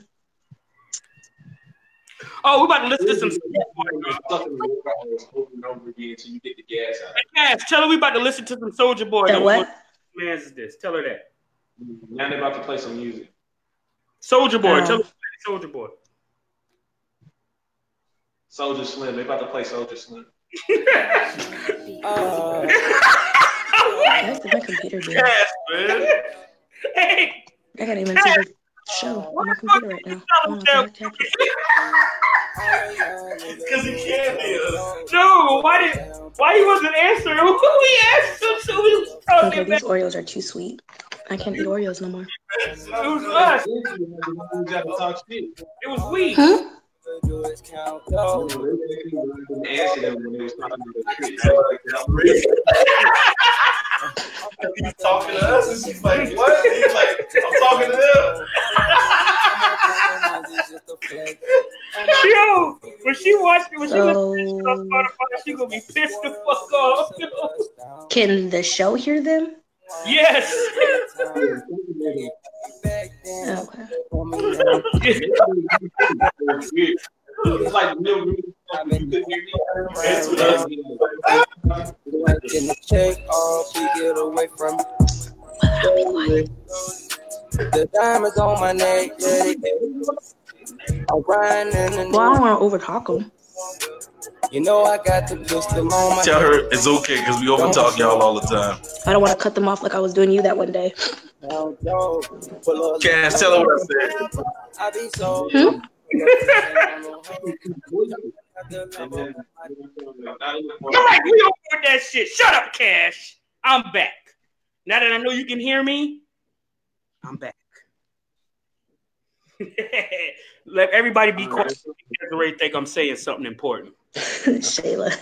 Oh, we're about to listen to some. Over and over again until you get the gas out. Cash, tell her we about to listen to some Soulja Boy. That what? Man, is this? Tell her that. Now they're about to play some music. Soulja Boy. Oh. Tell her Soulja Boy. Soldier Slim. They about to play Soldier Slim. uh, That's my computer doing. Cash, man. Hey. I can't even see the show on my computer right now. Oh, Because he can't hear us. No, why did why he wasn't answering? Who we asked him, so we was talking okay, about. these Oreos are too sweet. I can't eat Oreos no more. It was us. It was we. Huh? He's talking to us, and she's like, "What?" He's like, "I'm talking to them." Yo, when she watched it, when she So- listened to it on Spotify, she gonna be pissed the fuck off. Can the show hear them? Yes. Okay. It's like real, real. That's what I was Check off, we get away from the diamonds on my neck. I'm riding in the Well, I don't want to overtalk them. You know I got the pistol on my Tell her it's okay because we over talk y'all all the time. I don't want to cut them off like I was doing you that one day. Cash, tell her what I said. I be so Hmm? All right, we over with that shit. Shut up, Cash. I'm back. Now that I know you can hear me, I'm back. Let everybody be quiet. Desiree think I'm saying something important. Shayla.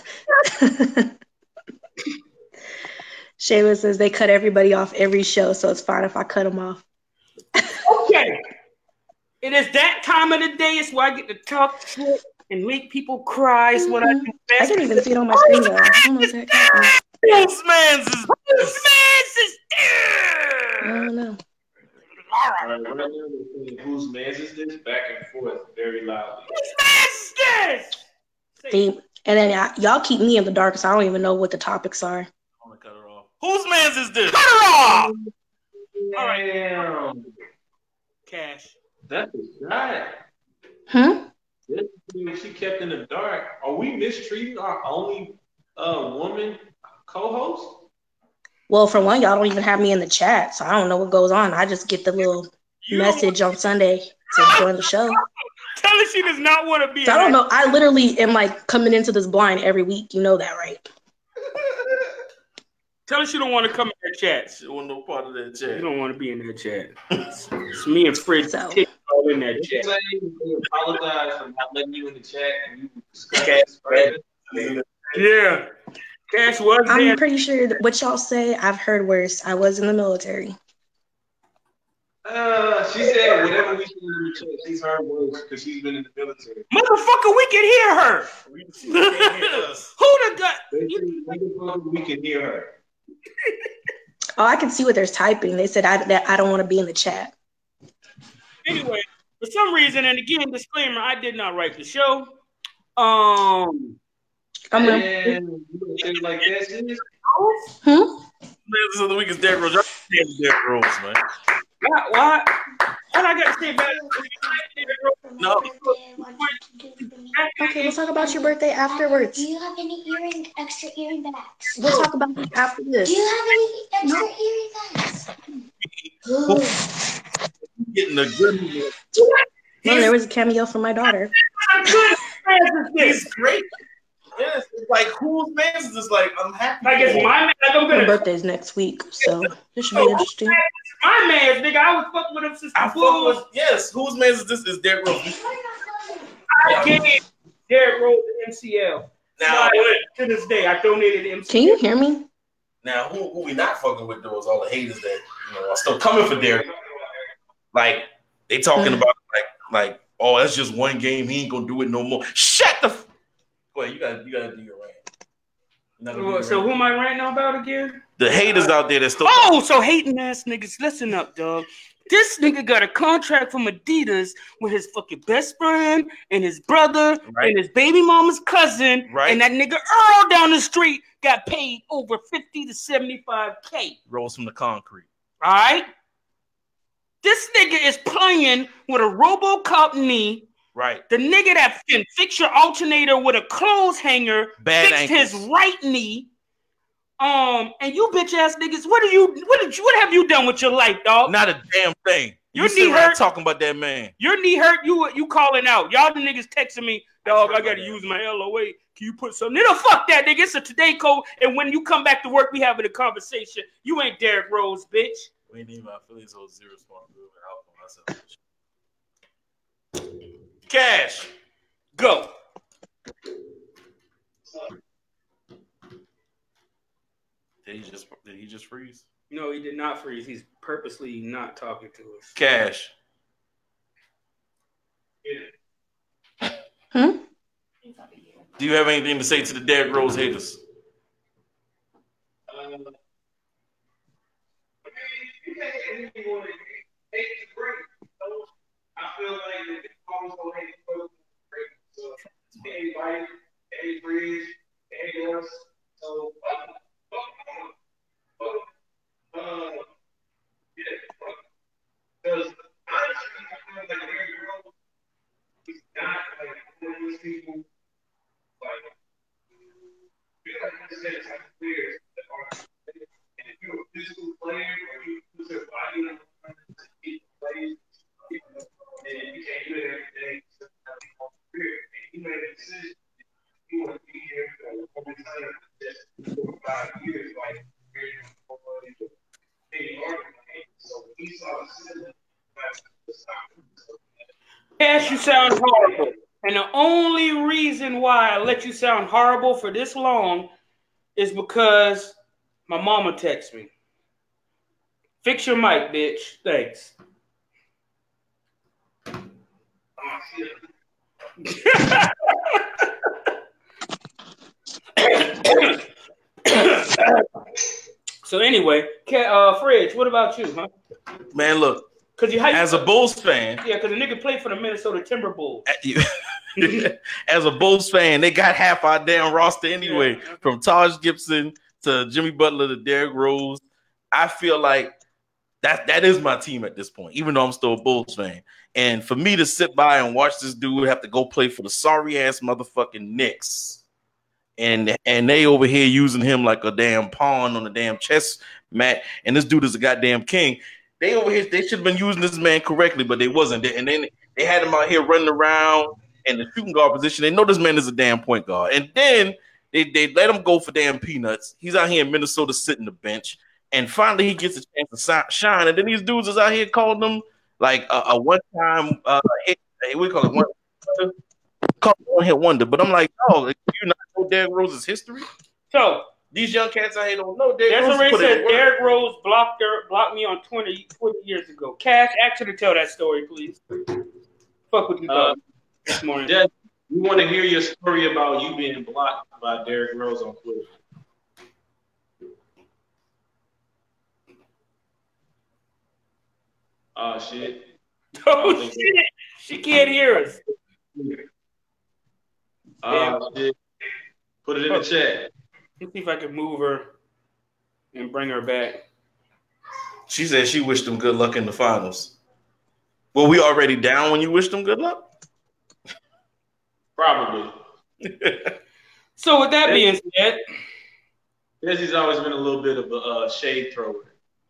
Shayla says they cut everybody off every show, so it's fine if I cut them off. Okay. It is that time of the day. It's where I get to talk shit and make people cry. Is what I do I best. can't even see it on my screen though. I don't know if that counts. Whose man's is Whose man's is I there? don't know. All right, right now we're saying whose man's is this back and forth very loudly. Whose man's is this? See, and then y- y'all keep me in the dark, so I don't even know what the topics are. I'm gonna cut her off. Whose man's is this? Cut her off! All right, damn. Cash. That's a shot. Hmm? This thing she kept in the dark. Are we mistreating our only uh woman co-host? Well, for one, y'all don't even have me in the chat, so I don't know what goes on. I just get the little You message on Sunday to join the show. Tell her she does not want to be. So I don't know. I literally am like coming into this blind every week. You know that, right? Tell her she don't want to come in that chat. She don't want no part of that You chat. don't want to be in that chat. It's, it's me and Fritz So- all in that chat. We apologize for not letting you in the chat and you discuss Okay. this further. Yeah. Cash was I'm there. pretty sure that what y'all say, I've heard worse. I was in the military. Uh, she said whatever we see in the chat, she's heard words because she's been in the military. Motherfucker, we can hear her. We she can't hear us. Who the got? They say, "Motherfucker, we can hear her." Oh, I can see what they're typing. They said I that I don't want to be in the chat. Anyway, for some reason, and again, disclaimer: I did not write the show. Um, I'm gonna, And you know, things like that. sis. hmm? Man's of the week is Derrick Rose. Y'all can't be Derrick Rose, man. why? Why? What I got to say about it? No. Okay, we'll talk about your birthday afterwards. Do you have any earring, extra earring bags? We'll talk about it after this. Do you have any extra earring bags? Getting a good. Well, there was a cameo from my daughter. He's great. Yes, it's like whose man is this? Like I'm happy. Like it's my man. Like I'm My gonna. birthday's next week, so this should be interesting. My man, nigga. I was fucking with him since I the fuck Bulls. with yes. Whose man is this? Is Derrick Rose? I gave Derrick Rose the M C L. Now, to this day, I donated the M C L. Can you hear me? now who, who we not fucking with though is all the haters that you know are still coming for Derrick. Like they talking about like like oh that's just one game. He ain't gonna do it no more. Shut the. F- Go ahead. You gotta you gotta do your rant. You're not gonna do your So rant. who am I ranting about again? The haters out there that still. Oh, so hating ass niggas, listen up, dog. This nigga got a contract from Adidas with his fucking best friend and his brother Right. and his baby mama's cousin. Right. And that nigga Earl down the street got paid over fifty to seventy-five K. Rolls from the concrete. All right? This nigga is playing with a RoboCop knee. Right. The nigga that can fix your alternator with a clothes hanger Bad fixed ankles. his right knee. Um, and you bitch ass niggas, what are you? What did you? What have you done with your life, dog? Not a damn thing. Your You sit knee around hurt. talking about that man. Your knee hurt. You you calling out? Y'all the niggas texting me, dog. I gotta use my L O A. Can you put something? No, fuck that, nigga. It's a today code. And when you come back to work, we having a conversation. You ain't Derrick Rose, bitch. We ain't even my feelings hold zero responsibility. Cash. Go. Did he just did he just freeze? No, he did not freeze. He's purposely not talking to us. Cash. Hmm? Do you have anything to say to the Derrick Rose haters? I feel like the always gonna hate the great. So anybody, any bridge, any else. So uh, uh, yeah, because honestly, I feel like Derrick Rose, he's not like one of those people. Like, feel like he's the type of players that are. And if you're a physical player or you put your body on to keep plays. And you can't do it every day. And he made a decision. He want to be here for over time, just four or five years, like very important. So he saw the ceiling. Cash, you sound horrible. And the only reason why I let you sound horrible for this long is because my mama texted me. Fix your mic, bitch. Thanks. So anyway, uh, Fridge, what about you, huh? Man, look. Cause you as a Bulls fan, yeah, because the nigga played for the Minnesota Timberwolves. As a Bulls fan, they got half our damn roster anyway, yeah. From Taj Gibson to Jimmy Butler to Derrick Rose. I feel like that that is my team at this point, even though I'm still a Bulls fan. And for me to sit by and watch this dude have to go play for the sorry ass motherfucking Knicks, and and they over here using him like a damn pawn on a damn chess mat, and this dude is a goddamn king. They over here, they should have been using this man correctly, but they wasn't. And then they had him out here running around in the shooting guard position. They know this man is a damn point guard. And then they, they let him go for damn peanuts. He's out here in Minnesota sitting the bench. And finally he gets a chance to shine. And then these dudes is out here calling them like a, a one-time uh, hit. We call it one, call it one hit wonder. But I'm like, oh, you not know Derrick Rose's history? So these young cats out here don't know Derrick Rose. That's what Rose said Derrick Rose blocked her, blocked me on twenty, twenty years ago. Cash, actually tell that story, please. Fuck with you uh, this morning. Jess, we want to hear your story about you being blocked by Derrick Rose on Twitter. Oh shit. Oh shit. So. She can't hear us. Oh uh, shit. Put it in the chat. Let's see if I can move her and bring her back. She said she wished them good luck in the finals. Well, we already down when you wished them good luck? Probably. So with that being said, Desi's always been a little bit of a uh, shade thrower.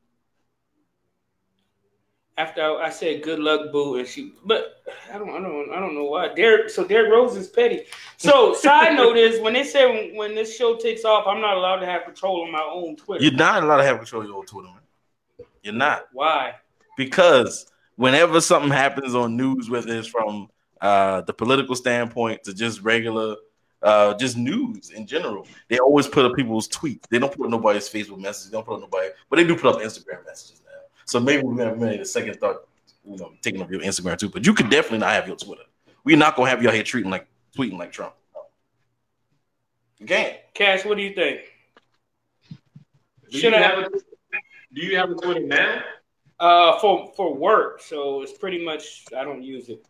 after I, I said good luck, boo, and she, but I don't, I don't, I don't know why. Derek, so Derek Rose is petty. So side note is when they say when, when this show takes off, I'm not allowed to have control on my own Twitter. You're not allowed to have control of your own Twitter, man. You're not. Why? Because whenever something happens on news, whether it's from uh, the political standpoint to just regular, uh, just news in general, they always put up people's tweets. They don't put up nobody's Facebook messages. They don't put up nobody, but they do put up Instagram messages now. So maybe we're gonna make a second thought, you know, taking up your Instagram too. But you could definitely not have your Twitter. We're not gonna have y'all here treating like tweeting like Trump. No. You can't. Cash, what do you think? Do Should you I have a, do you have a Twitter now? Uh, for for work, so it's pretty much I don't use it.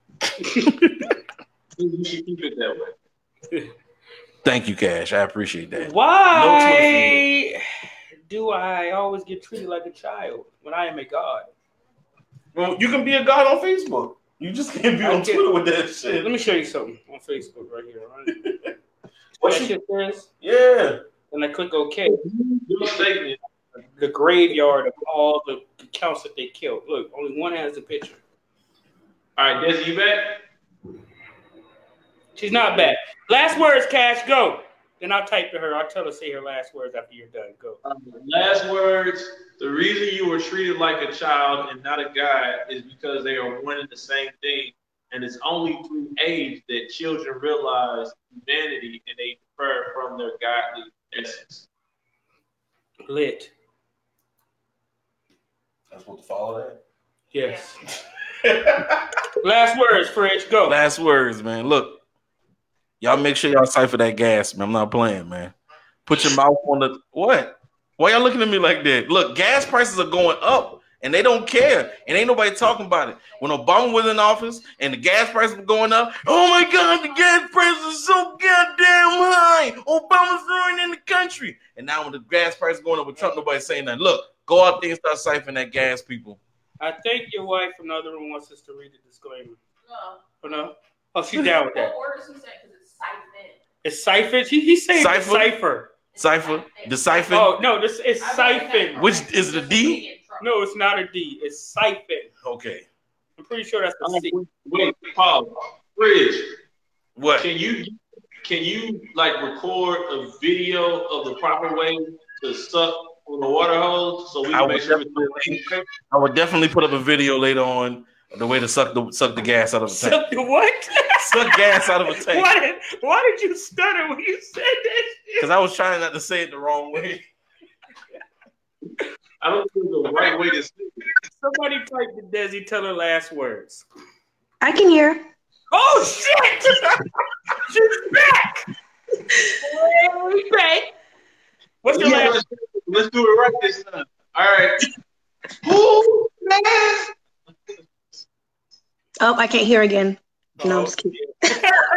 You should keep it that way. Thank you, Cash. I appreciate that. Why do I always get treated like a child when I am a god? Well, you can be a god on Facebook. You just can't be I on get- Twitter with that shit. Let me show you something on Facebook right here. Right? What That you- shit says, Yeah. and I click OK. Your statement. The graveyard of all the accounts that they killed. Look, only one has a picture. All right, Desi, you back? She's not back. Last words, Cash. Go. Then I'll type to her. I'll tell her to say her last words after you're done. Go. Um, last words. The reason you were treated like a child and not a guy is because they are one and the same thing. And it's only through age that children realize humanity and they defer from their godly essence. Lit. That's what to follow that. Yes. Last words, Fridge. Go. Last words, man. Look, y'all make sure y'all cipher that gas, man. I'm not playing, man. Put your mouth on the what? Why y'all looking at me like that? Look, gas prices are going up, and they don't care, and ain't nobody talking about it. When Obama was in office and the gas prices were going up, oh my God, the gas prices are so goddamn high. Obama's ruining the country. And now when the gas price is going up with Trump, nobody's saying that. Look, go out there and start siphoning that gas, people. I think your wife from the other room wants us to read the disclaimer. No. Oh, no? Oh, she's down with that. What word is he saying? Because it's siphon. It's siphon? He, he's saying Cipher? cipher. Cipher? The siphon? Oh, no, this is siphon. Which is it, a D? No, it's not a D. It's siphon. Okay. I'm pretty sure that's a C. Wait, Paul, Fridge. What? Can you can you like record a video of the proper way to suck on the water hose so we I can would make sure definitely, I would definitely put up a video later on of the way to suck the suck the gas out of a tank. Suck the what? Suck gas out of a tank. Why did, why did you stutter when you said that shit? Because I was trying not to say it the wrong way. I don't think the right way to say it. Somebody type to Desi, tell her last words. I can hear. Oh, shit! She's back! She's back. What's your Yeah, last let's, let's do it right this time. All right. Who man? Oh, I can't hear again. No, I'm just kidding. Whose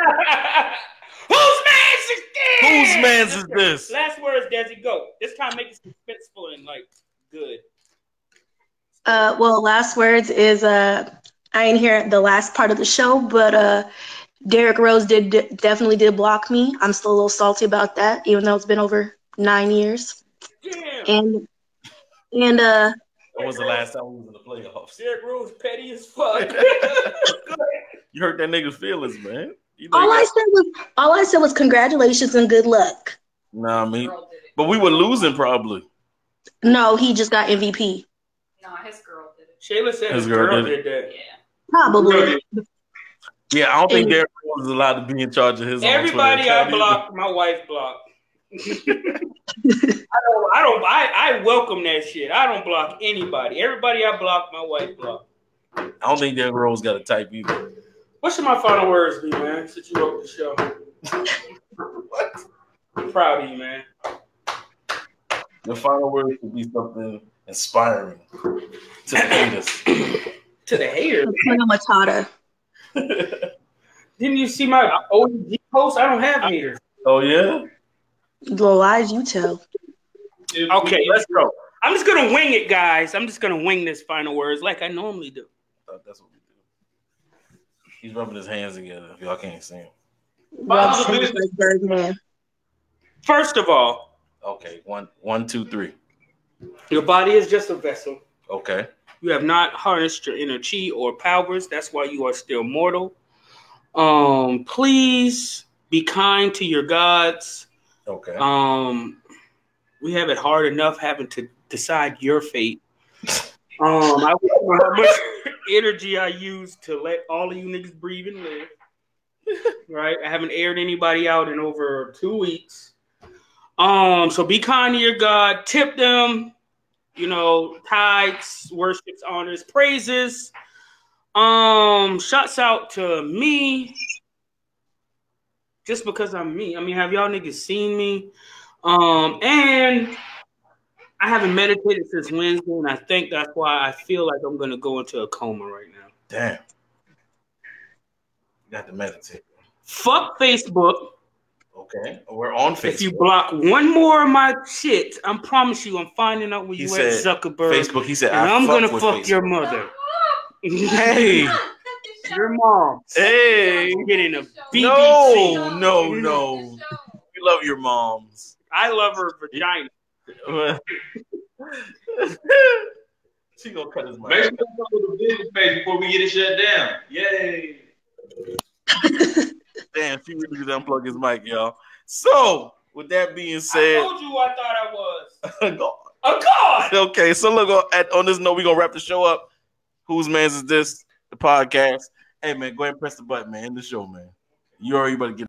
man's is this? Whose man's is this? Last words, Desi, go. This time make it suspenseful and like good. Uh, well, last words is uh, I didn't hear the last part of the show, but uh, Derek Rose did d- definitely did block me. I'm still a little salty about that, even though it's been over nine years. Damn. And and uh, That was the last time we was in the playoffs. Derek Rose petty as fuck. You hurt that nigga's feelings, man. You know all you I got- said was all I said was congratulations and good luck. Nah, I mean, but we were losing probably. No, he just got M V P. No, his girl did it. Shayla said His his girl girl, did did, that. Yeah. Probably. Yeah, I don't think And- Derrick Rose is allowed to be in charge of his own Everybody Twitter I account either. blocked, my wife blocked. I don't. I don't. I, I welcome that shit. I don't block anybody. Everybody I block, my wife blocked. I don't think Derrick Rose got a type either. What should my final words be, man? Since you wrote the show. What? I'm proud of you, man. Your final word should be something inspiring to the haters. To the haters. Hakuna Matata. Didn't you see my O G post? I don't have haters. Oh yeah. The lies you tell. Okay, let's go. I'm just gonna wing it, guys. I'm just gonna wing this final words like I normally do. Uh, That's what we do. He's rubbing his hands together. If y'all can't see him. Rub shoulders like Birdman. First of all, Okay, one, one, two, three. your body is just a vessel. Okay. You have not harnessed your inner chi or powers. That's why you are still mortal. Um, please be kind to your gods. Okay. Um, we have it hard enough having to decide your fate. Um, I don't know how much energy I use to let all of you niggas breathe and live. Right? I haven't aired anybody out in over two weeks. Um, so be kind to your God. Tip them. You know, tithes, worships, honors, praises. Um, shouts out to me. Just because I'm me. I mean, have y'all niggas seen me? Um, and I haven't meditated since Wednesday, and I think that's why I feel like I'm gonna go into a coma right now. Damn. You got to meditate. Fuck Facebook. Okay. We're on Facebook. If you block one more of my shit, I promise you I'm finding out where He you said at, Zuckerberg. Facebook, he said, and I I'm fuck gonna with fuck Facebook. your mother. Hey. Your mom. Hey. Getting a B B C. No, no, no. We love your moms. I love her vagina. She gonna cut his mic. Make sure you come to the business page before we get it shut down. Yay. Damn, she really did unplug his mic, y'all. So, with that being said, I told you I thought I was. a god. A god. Okay, so look on, at, on this note, we're gonna wrap the show up. Whose man's is this? The podcast. Hey man, go ahead and press the button, man. End the show, man. You already about to get